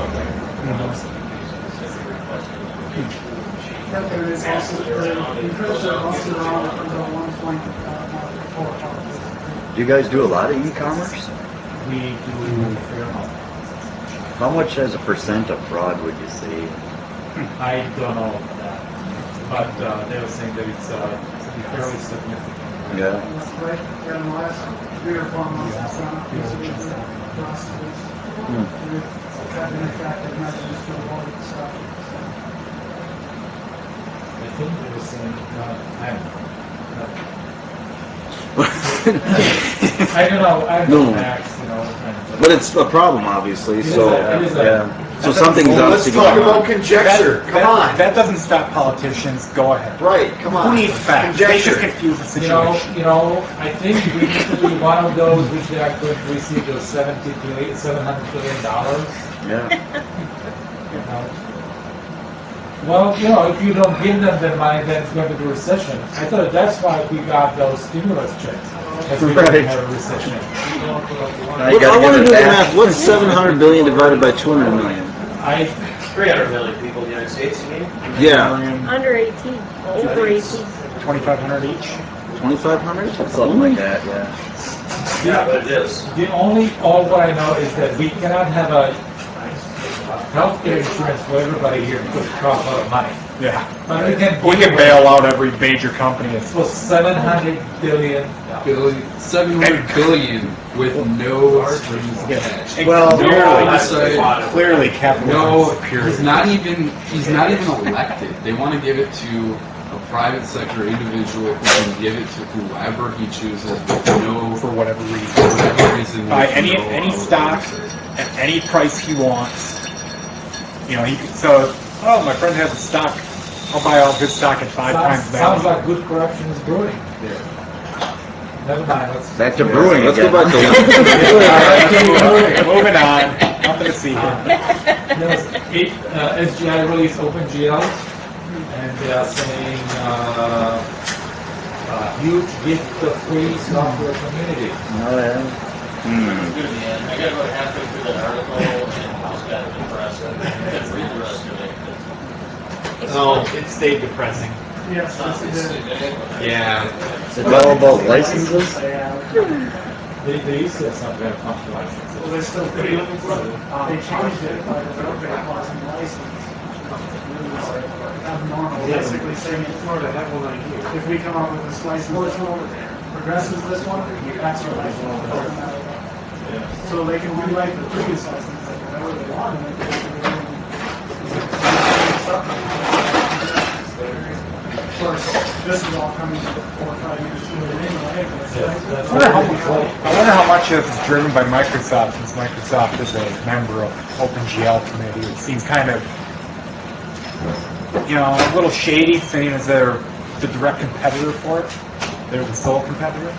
But there is also, the encryption also around until one point four. do you guys do a lot of e-commerce? We do fair amount. How much as a percent of fraud would you say? I don't know that, but uh, they were saying that it's uh, fairly significant. Yeah. That's right, yeah, in the last three or four months, it's gone up considerably across the board. We've had ineffective measures to avoid stuff. I think they were saying, uh, I don't know. I don't know. I don't No. know facts, you know. and- But it's a problem, obviously. It is So a- it is a- yeah. So something's Well, let's obviously talk going about on. conjecture. That- Come that- on. That doesn't stop politicians. Go ahead. Right, come on. Who needs facts? They Conjecture. just confuse the You know, situation. you know, I think we need to be one of those which they are going to receive those seventy billion, seven hundred billion dollars. Yeah. You know. Well, you know, if you don't give them the money, then it's going to be a recession. I thought that's why we got those stimulus checks, because we Right. didn't have a recession. Now you What, gotta I want to give do it the back. math. What's seven hundred billion divided by two hundred million? I Three hundred million people in the United States, you mean? Yeah, Under eighteen, over eighteen. Twenty-five hundred each. twenty-five hundred. Something like that. Yeah. Yeah, but it is. The only, all what I know is that we cannot have a healthcare insurance for everybody here because it costs a lot of money. Yeah. But we can We give can away- bail out every major company. It was seven hundred billion. billion, seven hundred billion with no strings attached. Well, no clearly, oversight. clearly capitalism No, is superior. he's not even he's not even elected. They want to give it to a private sector individual who can give it to whoever he chooses with no for whatever reason. for whatever reason. Buy with any no any stock, oversight. at any price he wants. You know, he could, so, oh, my friend has a stock. I'll buy all his stock at five Sounds, times sounds value. like good corruption is brewing there. Never mind, let's. Back to brewing Let's again. go back to Moving, moving on. Nothing to see here. Yes, it, uh, S G I released OpenGL, and they are saying, uh, uh, huge gift of free software community. No, yeah. It's good, man. I got about halfway through that article and just got depressed. I couldn't read the rest of it. No, it stayed depressing. Yes, yes, it is. Exactly. Yeah. Is it all about licenses? They, they used to have some kind of function licenses. Well, they're still free. They changed it by the upgrade clause in the license. It's abnormal, basically saying if we come up with this license, progresses this one, that's your license. It doesn't matter what. So they can rewrite the previous license like whatever they want, and they can Of course, this is all coming four or five years too late anyway. That's I wonder, how, I wonder how much of this is driven by Microsoft, since Microsoft is a member of OpenGL committee. It seems kind of, you know, a little shady, saying as they're the direct competitor for it. They're the sole competitor.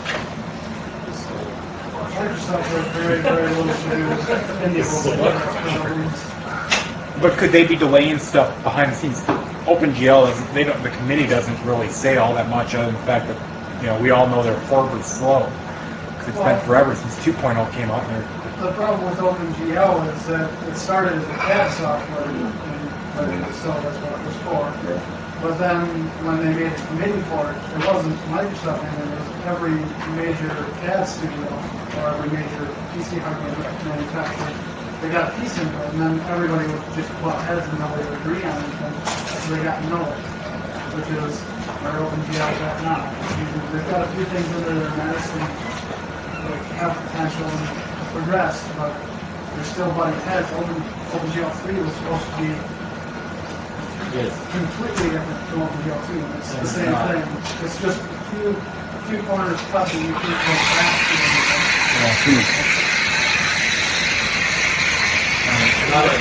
Microsoft has very, very little to do with any of those. But could they be delaying stuff behind the scenes? OpenGL doesn't. They don't. The committee doesn't really say all that much, other than the fact that, you know, we all know they're horribly slow. Because it's been forever since two point oh came out. And the problem with OpenGL is that it started as a C A D software, and so that's what it was for. But then when they made a committee for it, it wasn't Microsoft, and it was every major C A D studio or every major P C hardware manufacturer. They got a piece into it, and then everybody would just butt heads and nobody would agree on anything. So they got nowhere, which is where OpenGL is at now. They've got a few things in there that are nice and like have potential and progress, but they're still butting heads. Open OpenGL three was supposed to be Yes. completely different from OpenGL two. It's the same thing. It's just a few a few corners cut that you can't go back to anything. yeah. Another,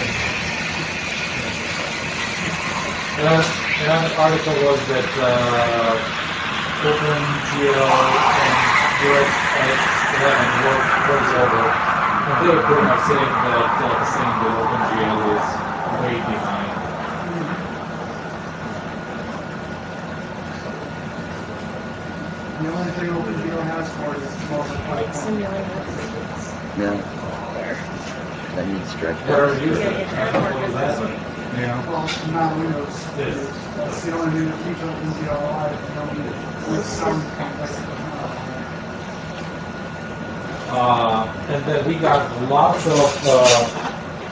another, another article was that uh, OpenGL and DirectX eleven work, works over. And they were pretty much saying that, uh, saying that OpenGL is way behind. The only thing OpenGL has for it is mobile platform. Yeah. That needs stretched Where out. are you? Yeah. Well, not Windows. That's the only thing that keeps OpenGL alive. You don't need with some complex technology. Uh, and then we got lots of uh,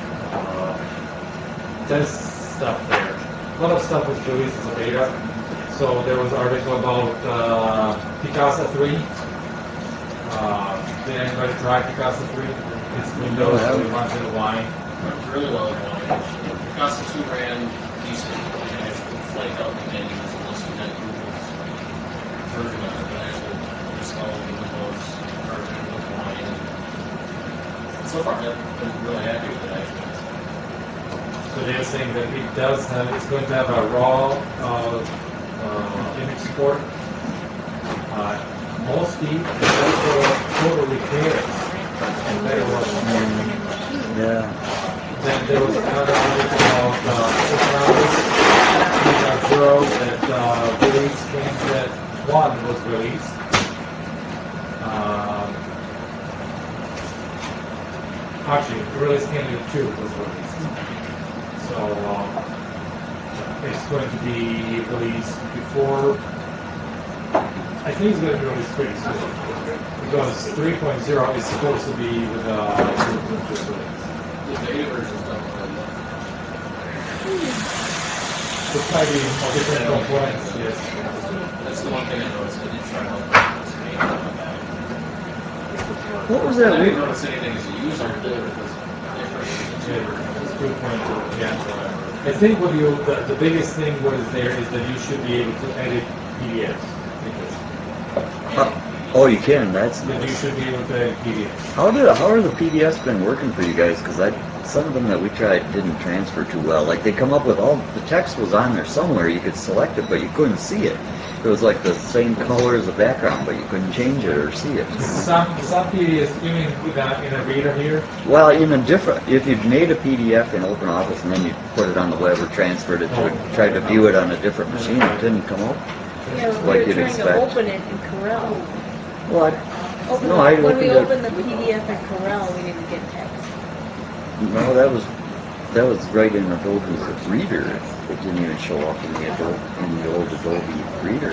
uh, test stuff there. A lot of stuff was released as a beta. So there was an article about uh, Picasa three. Uh, did anybody try Picasa three? It's Windows, so it runs in the line. Runs really well in one, actually. Picasa two ran decent. You can actually flake out the menus unless you had Google's version of it, but actually install the Windows version of the line. So far, I've been really happy with it, actually. So they're saying that it does have, it's going to have a raw uh, uh, image support. Uh, mostly, it's also total repairs and better work. Yeah. Then there was another article about uh, Sopranos three point oh that uh, release came that one was released. Um, actually, the release candidate two was released. So uh, it's going to be released before. I think it's going to be released pretty soon because three point oh is supposed to be with uh, two point two release. The beta version's done already. So it might be all different components, yes. That's the one thing I noticed. I did try one of those beta on that. What was I that? didn't We, notice anything as a user that it was different. Yeah, it's two point oh, yeah. I think what you, the, the biggest thing what is there is that you should be able to edit P D Fs. how, Oh, you can. That's Then you nice. should be able to edit P D F. How did how are the P D Fs been working for you guys? Because I some of them that we tried didn't transfer too well. Like they come up with all the text was on there somewhere. You could select it, but you couldn't see it. It was like the same color as the background, but you couldn't change it or see it. Some some P D Fs, you mean with a, in a reader here? Well, in a different, if you'd made a P D F in OpenOffice and then you put it on the web or transferred it to, tried to view it on a different machine, it didn't come up. Yeah, but Like we were you'd trying expect. to open it in Corel. What? Open No, the, I when we opened opened the P D F in Corel, we didn't get text. No, that was that was right in Adobe's Reader. It didn't even show up in the Adobe in the old Adobe Reader.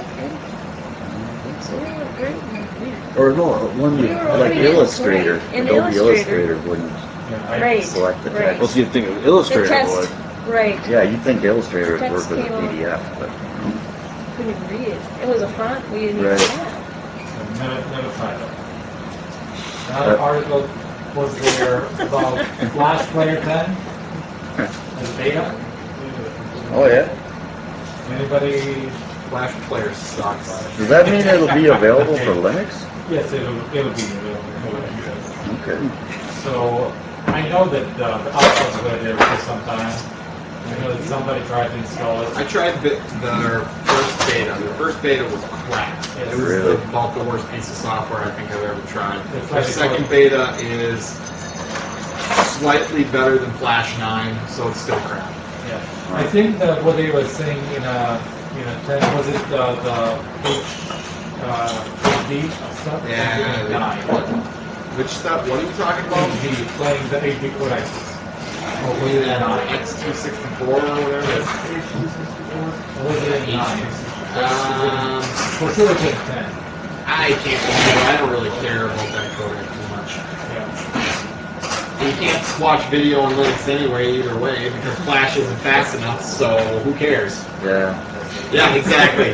So we were great in Reader. Or no, one We you, were like opening it in Illustrator. Slate. In Adobe Illustrator. Illustrator wouldn't Right, select the right. text. Well, so you'd think The Illustrator test, would. right, Yeah, you'd think Illustrator would Text work with a came P D F, but couldn't even read it. It was a font we didn't Right. even have. Never, never tried that. Another article was there about Flash Player ten as a beta. oh yeah. Anybody? Flash Player sucks. Does that mean it'll be available for Linux? Yes, it'll, it'll be available. Okay. So I know that uh, the alpha's been there for some time. I know that somebody tried to install it. I tried the, their first beta. Their first beta was crap. It was Really? the, about the worst piece of software I think I've ever tried. It's Their like- second beta is slightly better than Flash nine, so it's still crap. Yeah. I think that what they were saying in a in a ten was it the the H uh, H D stuff? Yeah. Nine. What? Which stuff? What are you talking about? H D playing the H D codecs. Or was it in Yeah, nine? X two sixty-four or whatever. Or was it in nine? Um, For sure it's in ten. I can't remember. I don't really care about that codec too much. Yeah. You can't watch video on Linux anyway, either way, because Flash isn't fast enough, so who cares? Yeah. Yeah, exactly.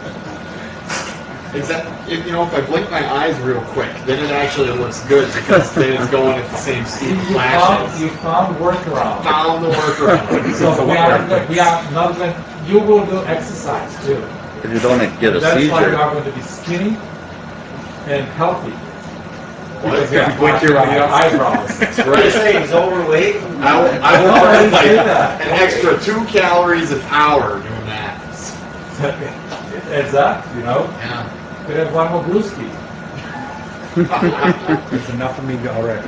Exactly. If, you know, if I blink my eyes real quick, then it actually looks good because then it's going at the same speed You Flash found, is. you found workaround. Found the workaround. So we are, we are not going, you will do exercise too. If you don't get a That is why you seizure. are going to be skinny and healthy. What? Because you have Blink flat your around your eyes. eyebrows. What do you say, he's overweight? I will, I will No, I burn didn't like say that. an extra two calories an hour doing that. It adds up, you know? Yeah. Could have one more brewski. There's enough of me already.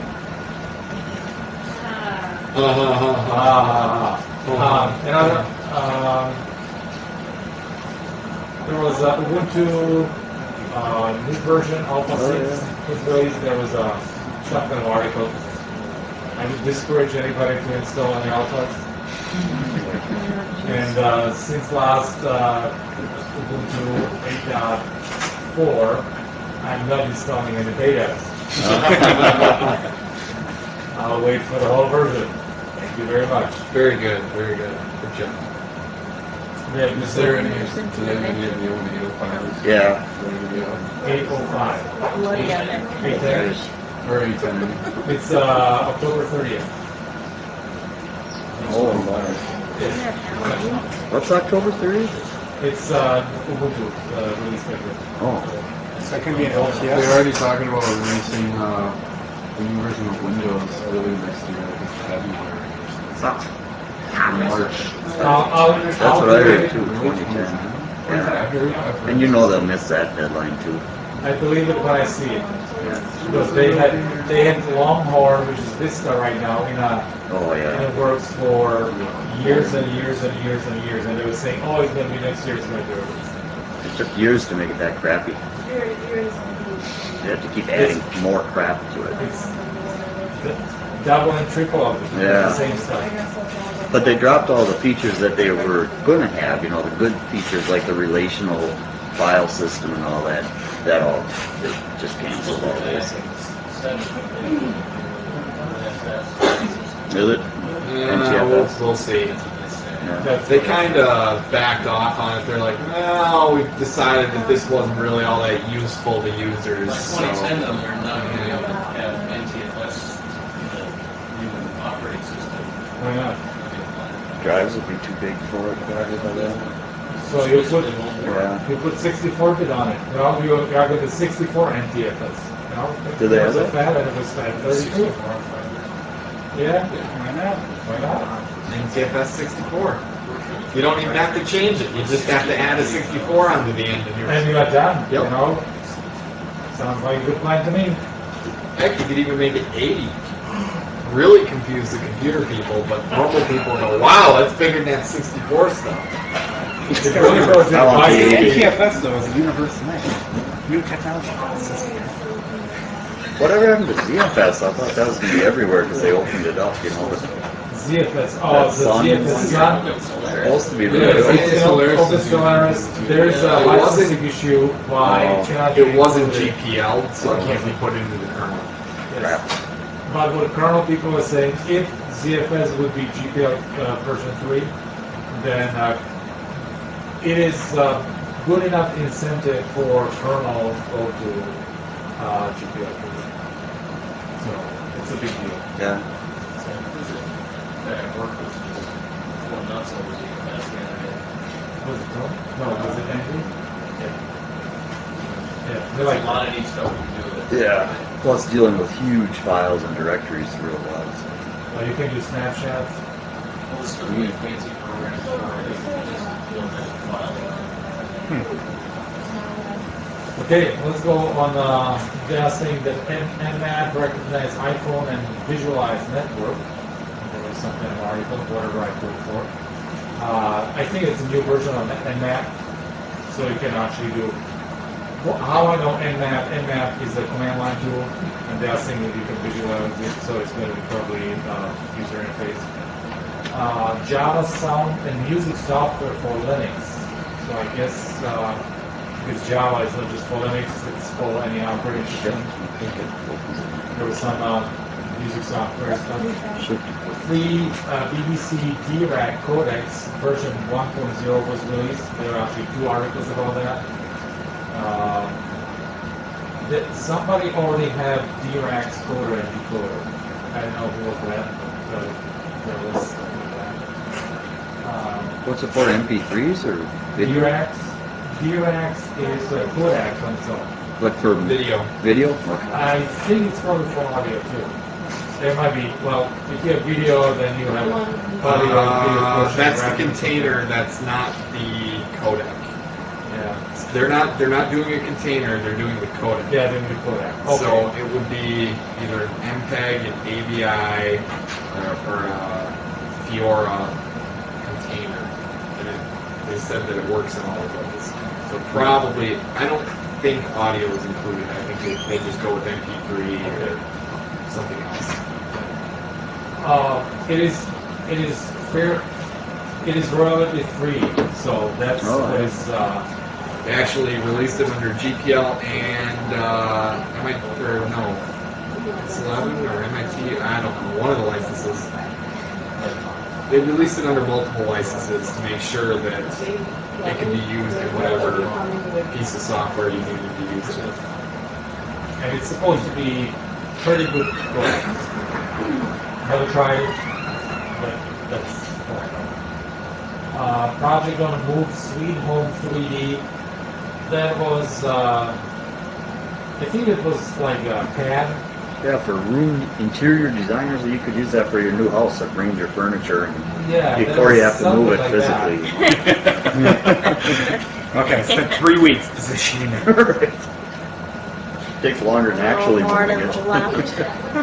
Ah, Ah, um, another, um, there was a Ubuntu uh, new version, Alpha Oh, six was released. There was a some kind of article. I would discourage anybody to install any alphas. And uh, since last uh, Ubuntu eight point four, I'm not installing any betas. I'll wait for the whole version. Thank you very much. Very good, very good. Good job. Yeah, Is there any, do they have any idea when eight oh five is? Yeah. eight oh five. Bloody on that. eight ten. Or eight ten? It's uh, October thirtieth. Oh my. Isn't that Halloween? What's October thirtieth? It's uh, Ubuntu uh, release schedule. Oh. Is that going to be an L T They're S? already talking about releasing uh, the new version of Windows early next year, I think February or something. March. I'll, I'll, That's I'll what I believe heard it. too, twenty ten. Yeah, I've heard, I've heard And you know they'll miss that deadline too. I believe it when I see it. Yeah. Because they had they had Longhorn, which is Vista right now, in a Oh and yeah. it works for years and years and years and years, and they were saying, oh, it's going to be next year, it's going to be released. It took years to make it that crappy. Here, here is indeed. You have to keep adding more crap to it. It's double and triple of it. Yeah. The same stuff. But they dropped all the features that they were gonna have, you know, the good features like the relational file system and all that. That all, they just canceled all those. Is it? Uh, we'll, we'll see. Yeah. They kind of backed off on it. They're like, well, we've decided that this wasn't really all that useful to users. By So. twenty ten, though, they're not going to be able to have N T F S in the new operating system. Why not? Drives would be too big for it probably by then. So you put Yeah. You put sixty-four bit on it. You know, you you got the sixty-four N T F S. You know, Do they it was have a that? fat and it was fat thirty-two. Yeah, why not? Why not? N T F S sixty-four. You don't even have to change it. You just have to add a sixty-four onto the end, and you're And you are done. You Yep. know, sounds like a good plan to me. Heck, you could even make it eighty. Really confuse the computer people, but normal people go, wow, that's bigger than that sixty-four stuff. It really goes in I want by the N speed. T F S though is a universal language. New technology. Whatever happened to Z F S? I thought that was going to be everywhere because they opened it up, you know. But Z F S. Oh, That the Sun Z F S Sun. it's supposed to be Yeah, really it's, good. you know, Solaris Opus is Solaris. using it. There's a It licensing wasn't- issue why Oh. it cannot It be wasn't included. G P L, so it can't be put into the kernel. Yes. But what kernel people are saying, if Z F S would be G P L uh, version three, then uh, it is uh, good enough incentive for kernel to go to uh, G P L three. So it's a big deal. Yeah. That work was just going nuts over the best the other day. Was it Chrome? No, was it Envy? Yeah. Yeah, they're There's like, a lot of neat stuff you can do with it. Yeah. Plus dealing with huge files and directories is real wild. well, you can do snapshots. Well, there's still really fancy programs for it. You can just build that file. Okay, let's go on uh, they're saying that N- Nmap recognizes iPhone and visualize network. There was some kind of article, whatever I put for. Uh, I think it's a new version of Nmap, so you can actually do. Well, how I know Nmap, Nmap is a command line tool, and they are saying that you can visualize it, so it's going to be probably uh, user interface. Uh, Java sound and music software for Linux. So I guess. Uh, Because Java is not just for Linux, it's for any operating system. There was some uh, music software stuff. Free uh, B B C D RAC codecs version one point oh was released. There are actually two articles about that. Um, that somebody already had D RAC's coder and decoder. I don't know who was that, but there was that. Um, What's it for? M P threes or video? D RAC's D RAC's is a codec on its own. Like for Video. Video? Okay. I think it's probably for audio too. There might be, well, if you have video, then you have audio, video Uh, portion. that's the rather than container. something. That's not the codec. Yeah, They're not. They're not doing a container. They're doing the codec. yeah, then the codec. Okay. So it would be either an M P E G, an A V I, or, or a Fiora container. And it, they said that it works in all of those. So probably, I don't think audio is included. I think they, they just go with M P three or something else. Uh, it is, it is fair, it is royalty free, so that's Oh, what yeah. is, uh, They actually released it under G P L and uh, M I T, or no, S eleven or M I T, I don't know, one of the licenses. They released it under multiple licenses to make sure that it can be used in whatever piece of software you need it to use it in. and it's supposed to be pretty good codec. Never tried it, but that's what I know. Uh, project on Move Sweet Home three D. That was, uh, I think it was like a pad. Yeah, for room interior designers, you could use that for your new house that brings your furniture and Yeah, that before was you have to move it something like that. physically. Okay, spent three weeks positioning it. Right. Takes longer than actually Oh, more moving than it. left.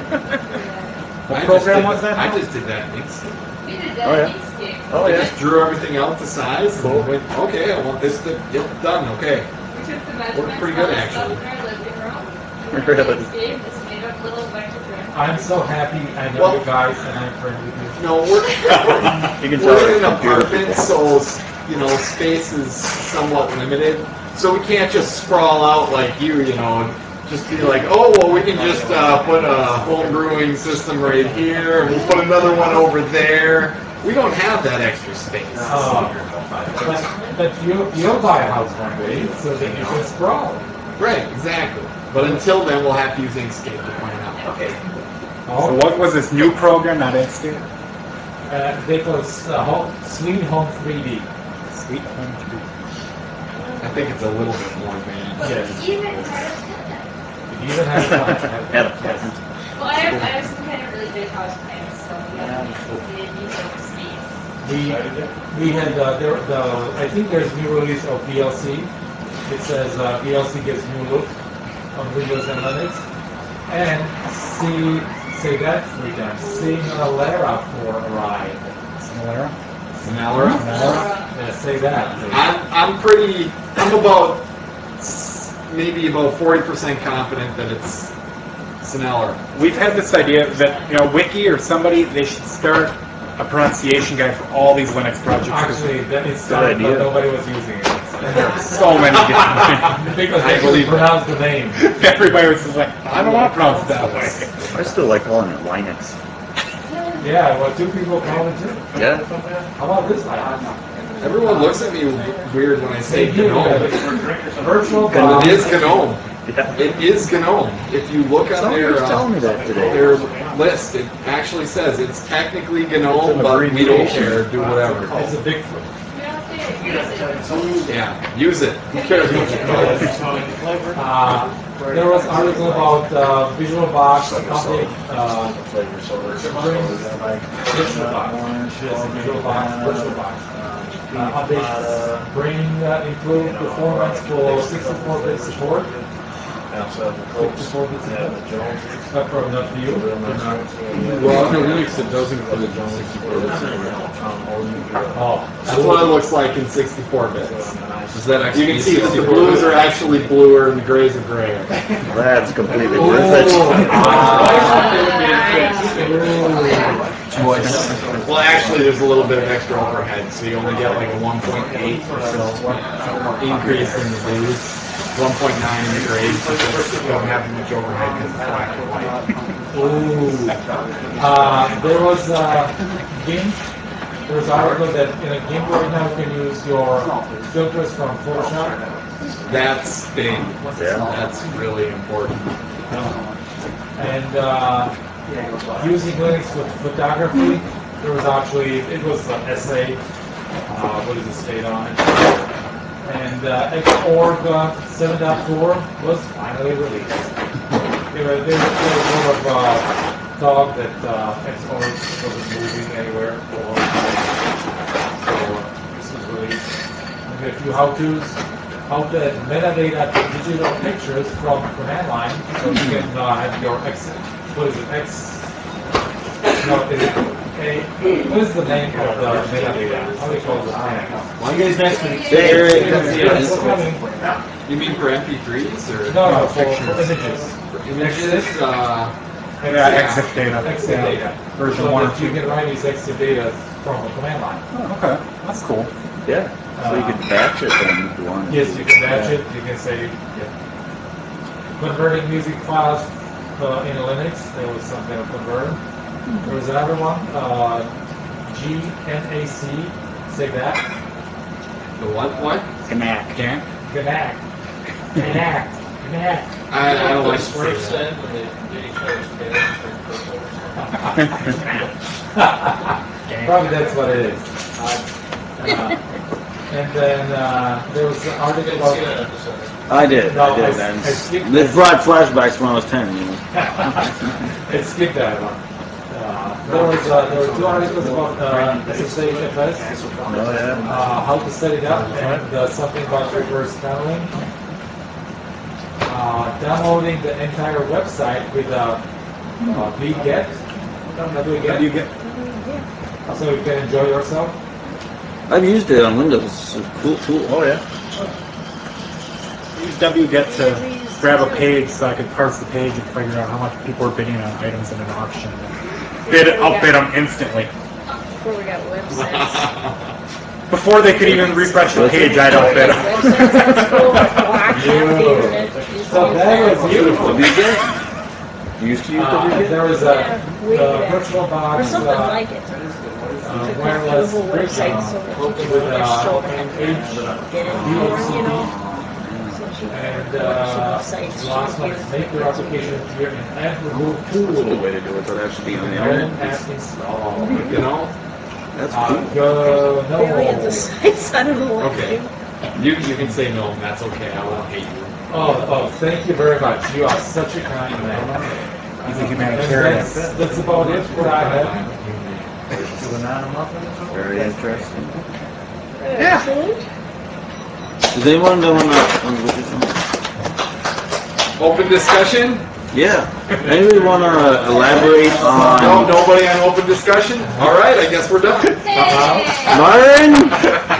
What I program just did was that, that? I just did that in Inkscape. We did Oh, that yeah. Inkscape. Oh, I yeah. just drew everything out to size and Cool. went, okay, I want this to, yep, done, okay. We took the Worked measurements pretty of all good, the stuff actually. in our living room. Really? Inkscape just made up little vector frames. I'm so happy I know Well- you guys and I'm friends with you. No, we're, You can tell we're they're in an computer apartment, people. so, you know, space is somewhat limited. So we can't just sprawl out like you, you know, and just be like, oh, well, we can just uh, put a home brewing system right here, and we'll put another one over there. We don't have that extra space. Oh, but, but you, you'll buy a house one day so that you can sprawl. Right, exactly. But until then, we'll have to use Inkscape to plan out. Okay. So Oh, what was this new program, not Inkscape? uh, that was uh, home, Sweet Home three D. Sweet Home three. I think it's a little bit more advanced. Yes. Even had a pen. It even has a pen. Had a pen. Well, I have, I have some kind of really big house plants, so yeah, they use up space. We we had uh, there the I think there's new release of V L C. It says uh, V L C gives new look on Windows and Linux, and see say that three times. Seeing Alera for a ride. Similar. Sinalera? Yeah, say that. I'm, I'm pretty, I'm about, s- maybe about forty percent confident that it's Sinalera. We've had this idea that, you know, Wiki or somebody, they should start a pronunciation guide for all these Linux projects. Actually, that it started, but idea. nobody was using it. And there are so many different Because I they couldn't believe that. pronounce the name. Everybody was just like, I don't want to pronounce it that way. I still like calling it Linux. Yeah, well, two people call it too. Yeah. How about this one? Everyone looks at me weird when I say They do. GNOME. Virtual Because box. it is GNOME. Yeah. It is GNOME. If you look on Somebody their, was uh, telling me that today. their list, it actually says it's technically It's an GNOME, but we don't abbreviation. care, do whatever. It's a Bigfoot. You don't say use it. Yeah, use it. Who cares what you call it? Uh, there was article about uh, VisualBox update. Uh, VisualBox. Yes, VisualBox, VirtualBox. Uh, updates bring uh, improved performance for sixty-four bit support. sixty-four bit support. But for not for you. Well, under Linux, it does include sixty-four bit support. Oh, That's what it looks like in sixty-four bits. Is that You can actually see that the sixty-four blues bits? are actually bluer and the grays are grayer. That's completely worth it. Well, actually, there's a little bit of extra overhead, so you only get like a one point eight or so increase in the blues, one point nine in the grays, because you don't have much overhead because it's black and white. Ooh. Uh, there was a GIMP. There was an article that in a GIMP right now you can use your filters from Photoshop. That's big. Yeah. That's really important. And uh, using Linux for photography, there was actually, it was an essay, uh, what is the state on it? And uh, Xorg uh, seven point four was finally released. There, was- there, was- there was a lot of uh, talk that uh, Xorg wasn't moving anywhere for a long time. So uh, this was released. We had a few how-tos. How to add metadata to digital pictures from command line, so you can uh, have your X, what is it, X, no, is it a, what is the name of the metadata? How do you call the tag? See you guys next week. Yes, we're coming. You mean for M P threes or No, no, No, for, for pictures. images. for images? Uh, Yeah, exif data. Exif Yeah. data. Version So one or that you two. can write these exif data from a command line. Oh, okay, that's cool. Yeah. So you could batch it then if you wanted Yes, to. you can batch Yeah. it, you can say, yeah. Converting music files uh, in Linux, there was some kind of converter. There was another one, uh, G N A C, say that, the what? What? Knack. Can't? Gnac, Gnac, Gnac. I, I don't like to Swerve say that. said when they did each other's tail and turned purple or something. Probably that's what it is. Uh, and then uh, there was an I article didn't about see that episode. I did, No, I did, I- man. I skipped This it. brought flashbacks when I was ten, you know. It skipped that one. Uh, there was uh, there were two articles about uh, S S H F S, Oh yeah. uh, how to set it up, and uh, something about reverse tunneling. Uh, downloading the entire website with a uh, wget. How do we How do you get? get? So you can enjoy yourself. I've used it on Windows. It's a cool tool. Oh yeah. Use wget to grab a page so I could parse the page and figure out how much people are bidding on items in an auction. Bid, upbid them instantly. Before we got websites. Before they could even refresh the page, I'd outbid them. Websites at school, block half the internet. Used to So use that was beautiful. wget? You used to use Uh, wget? there was a Yeah, way uh, back. virtual Or box something uh, like it. uh, To copy the wireless whole bridge website so uh, that you with could uh, show the H get in D more, H C you P. know. So you And can uh, collection of sites the last you one use is make your like this. application appear in add remove tool. That's a good way to do it, but that should be on the Then internet. app install. You know? That's Uh, cool. go Billions of no. sites. I don't know what Okay. to do. You, you can say no, and that's okay. I won't hate you. Oh, oh, thank you very much. You are such a kind man. He's a humanitarian. That's, that's about it what I have. Very interesting. Yeah. Does anyone want to? Open discussion? Yeah. Anybody want to elaborate No, on nobody on open discussion? All right, I guess we're done. Martin?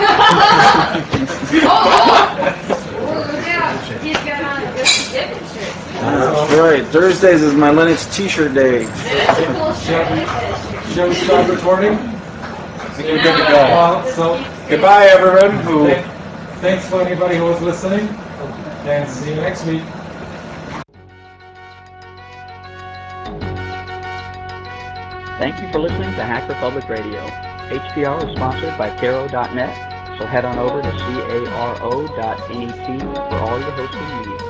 Oh, oh. Look out. He's got on a Whiskey Dippin' shirt. That's right. Thursdays is my Linux T-shirt day. That's a cool shirt. I like that shirt. Shall we start recording? I think we're good to go. Well, so Goodbye, everyone. Who? thank- thanks for anybody who was listening, and see you next week. Thank you for listening to Hacker Public Radio. H P R is sponsored by Caro dot net, so head on over to caro dot net for all your hosting needs.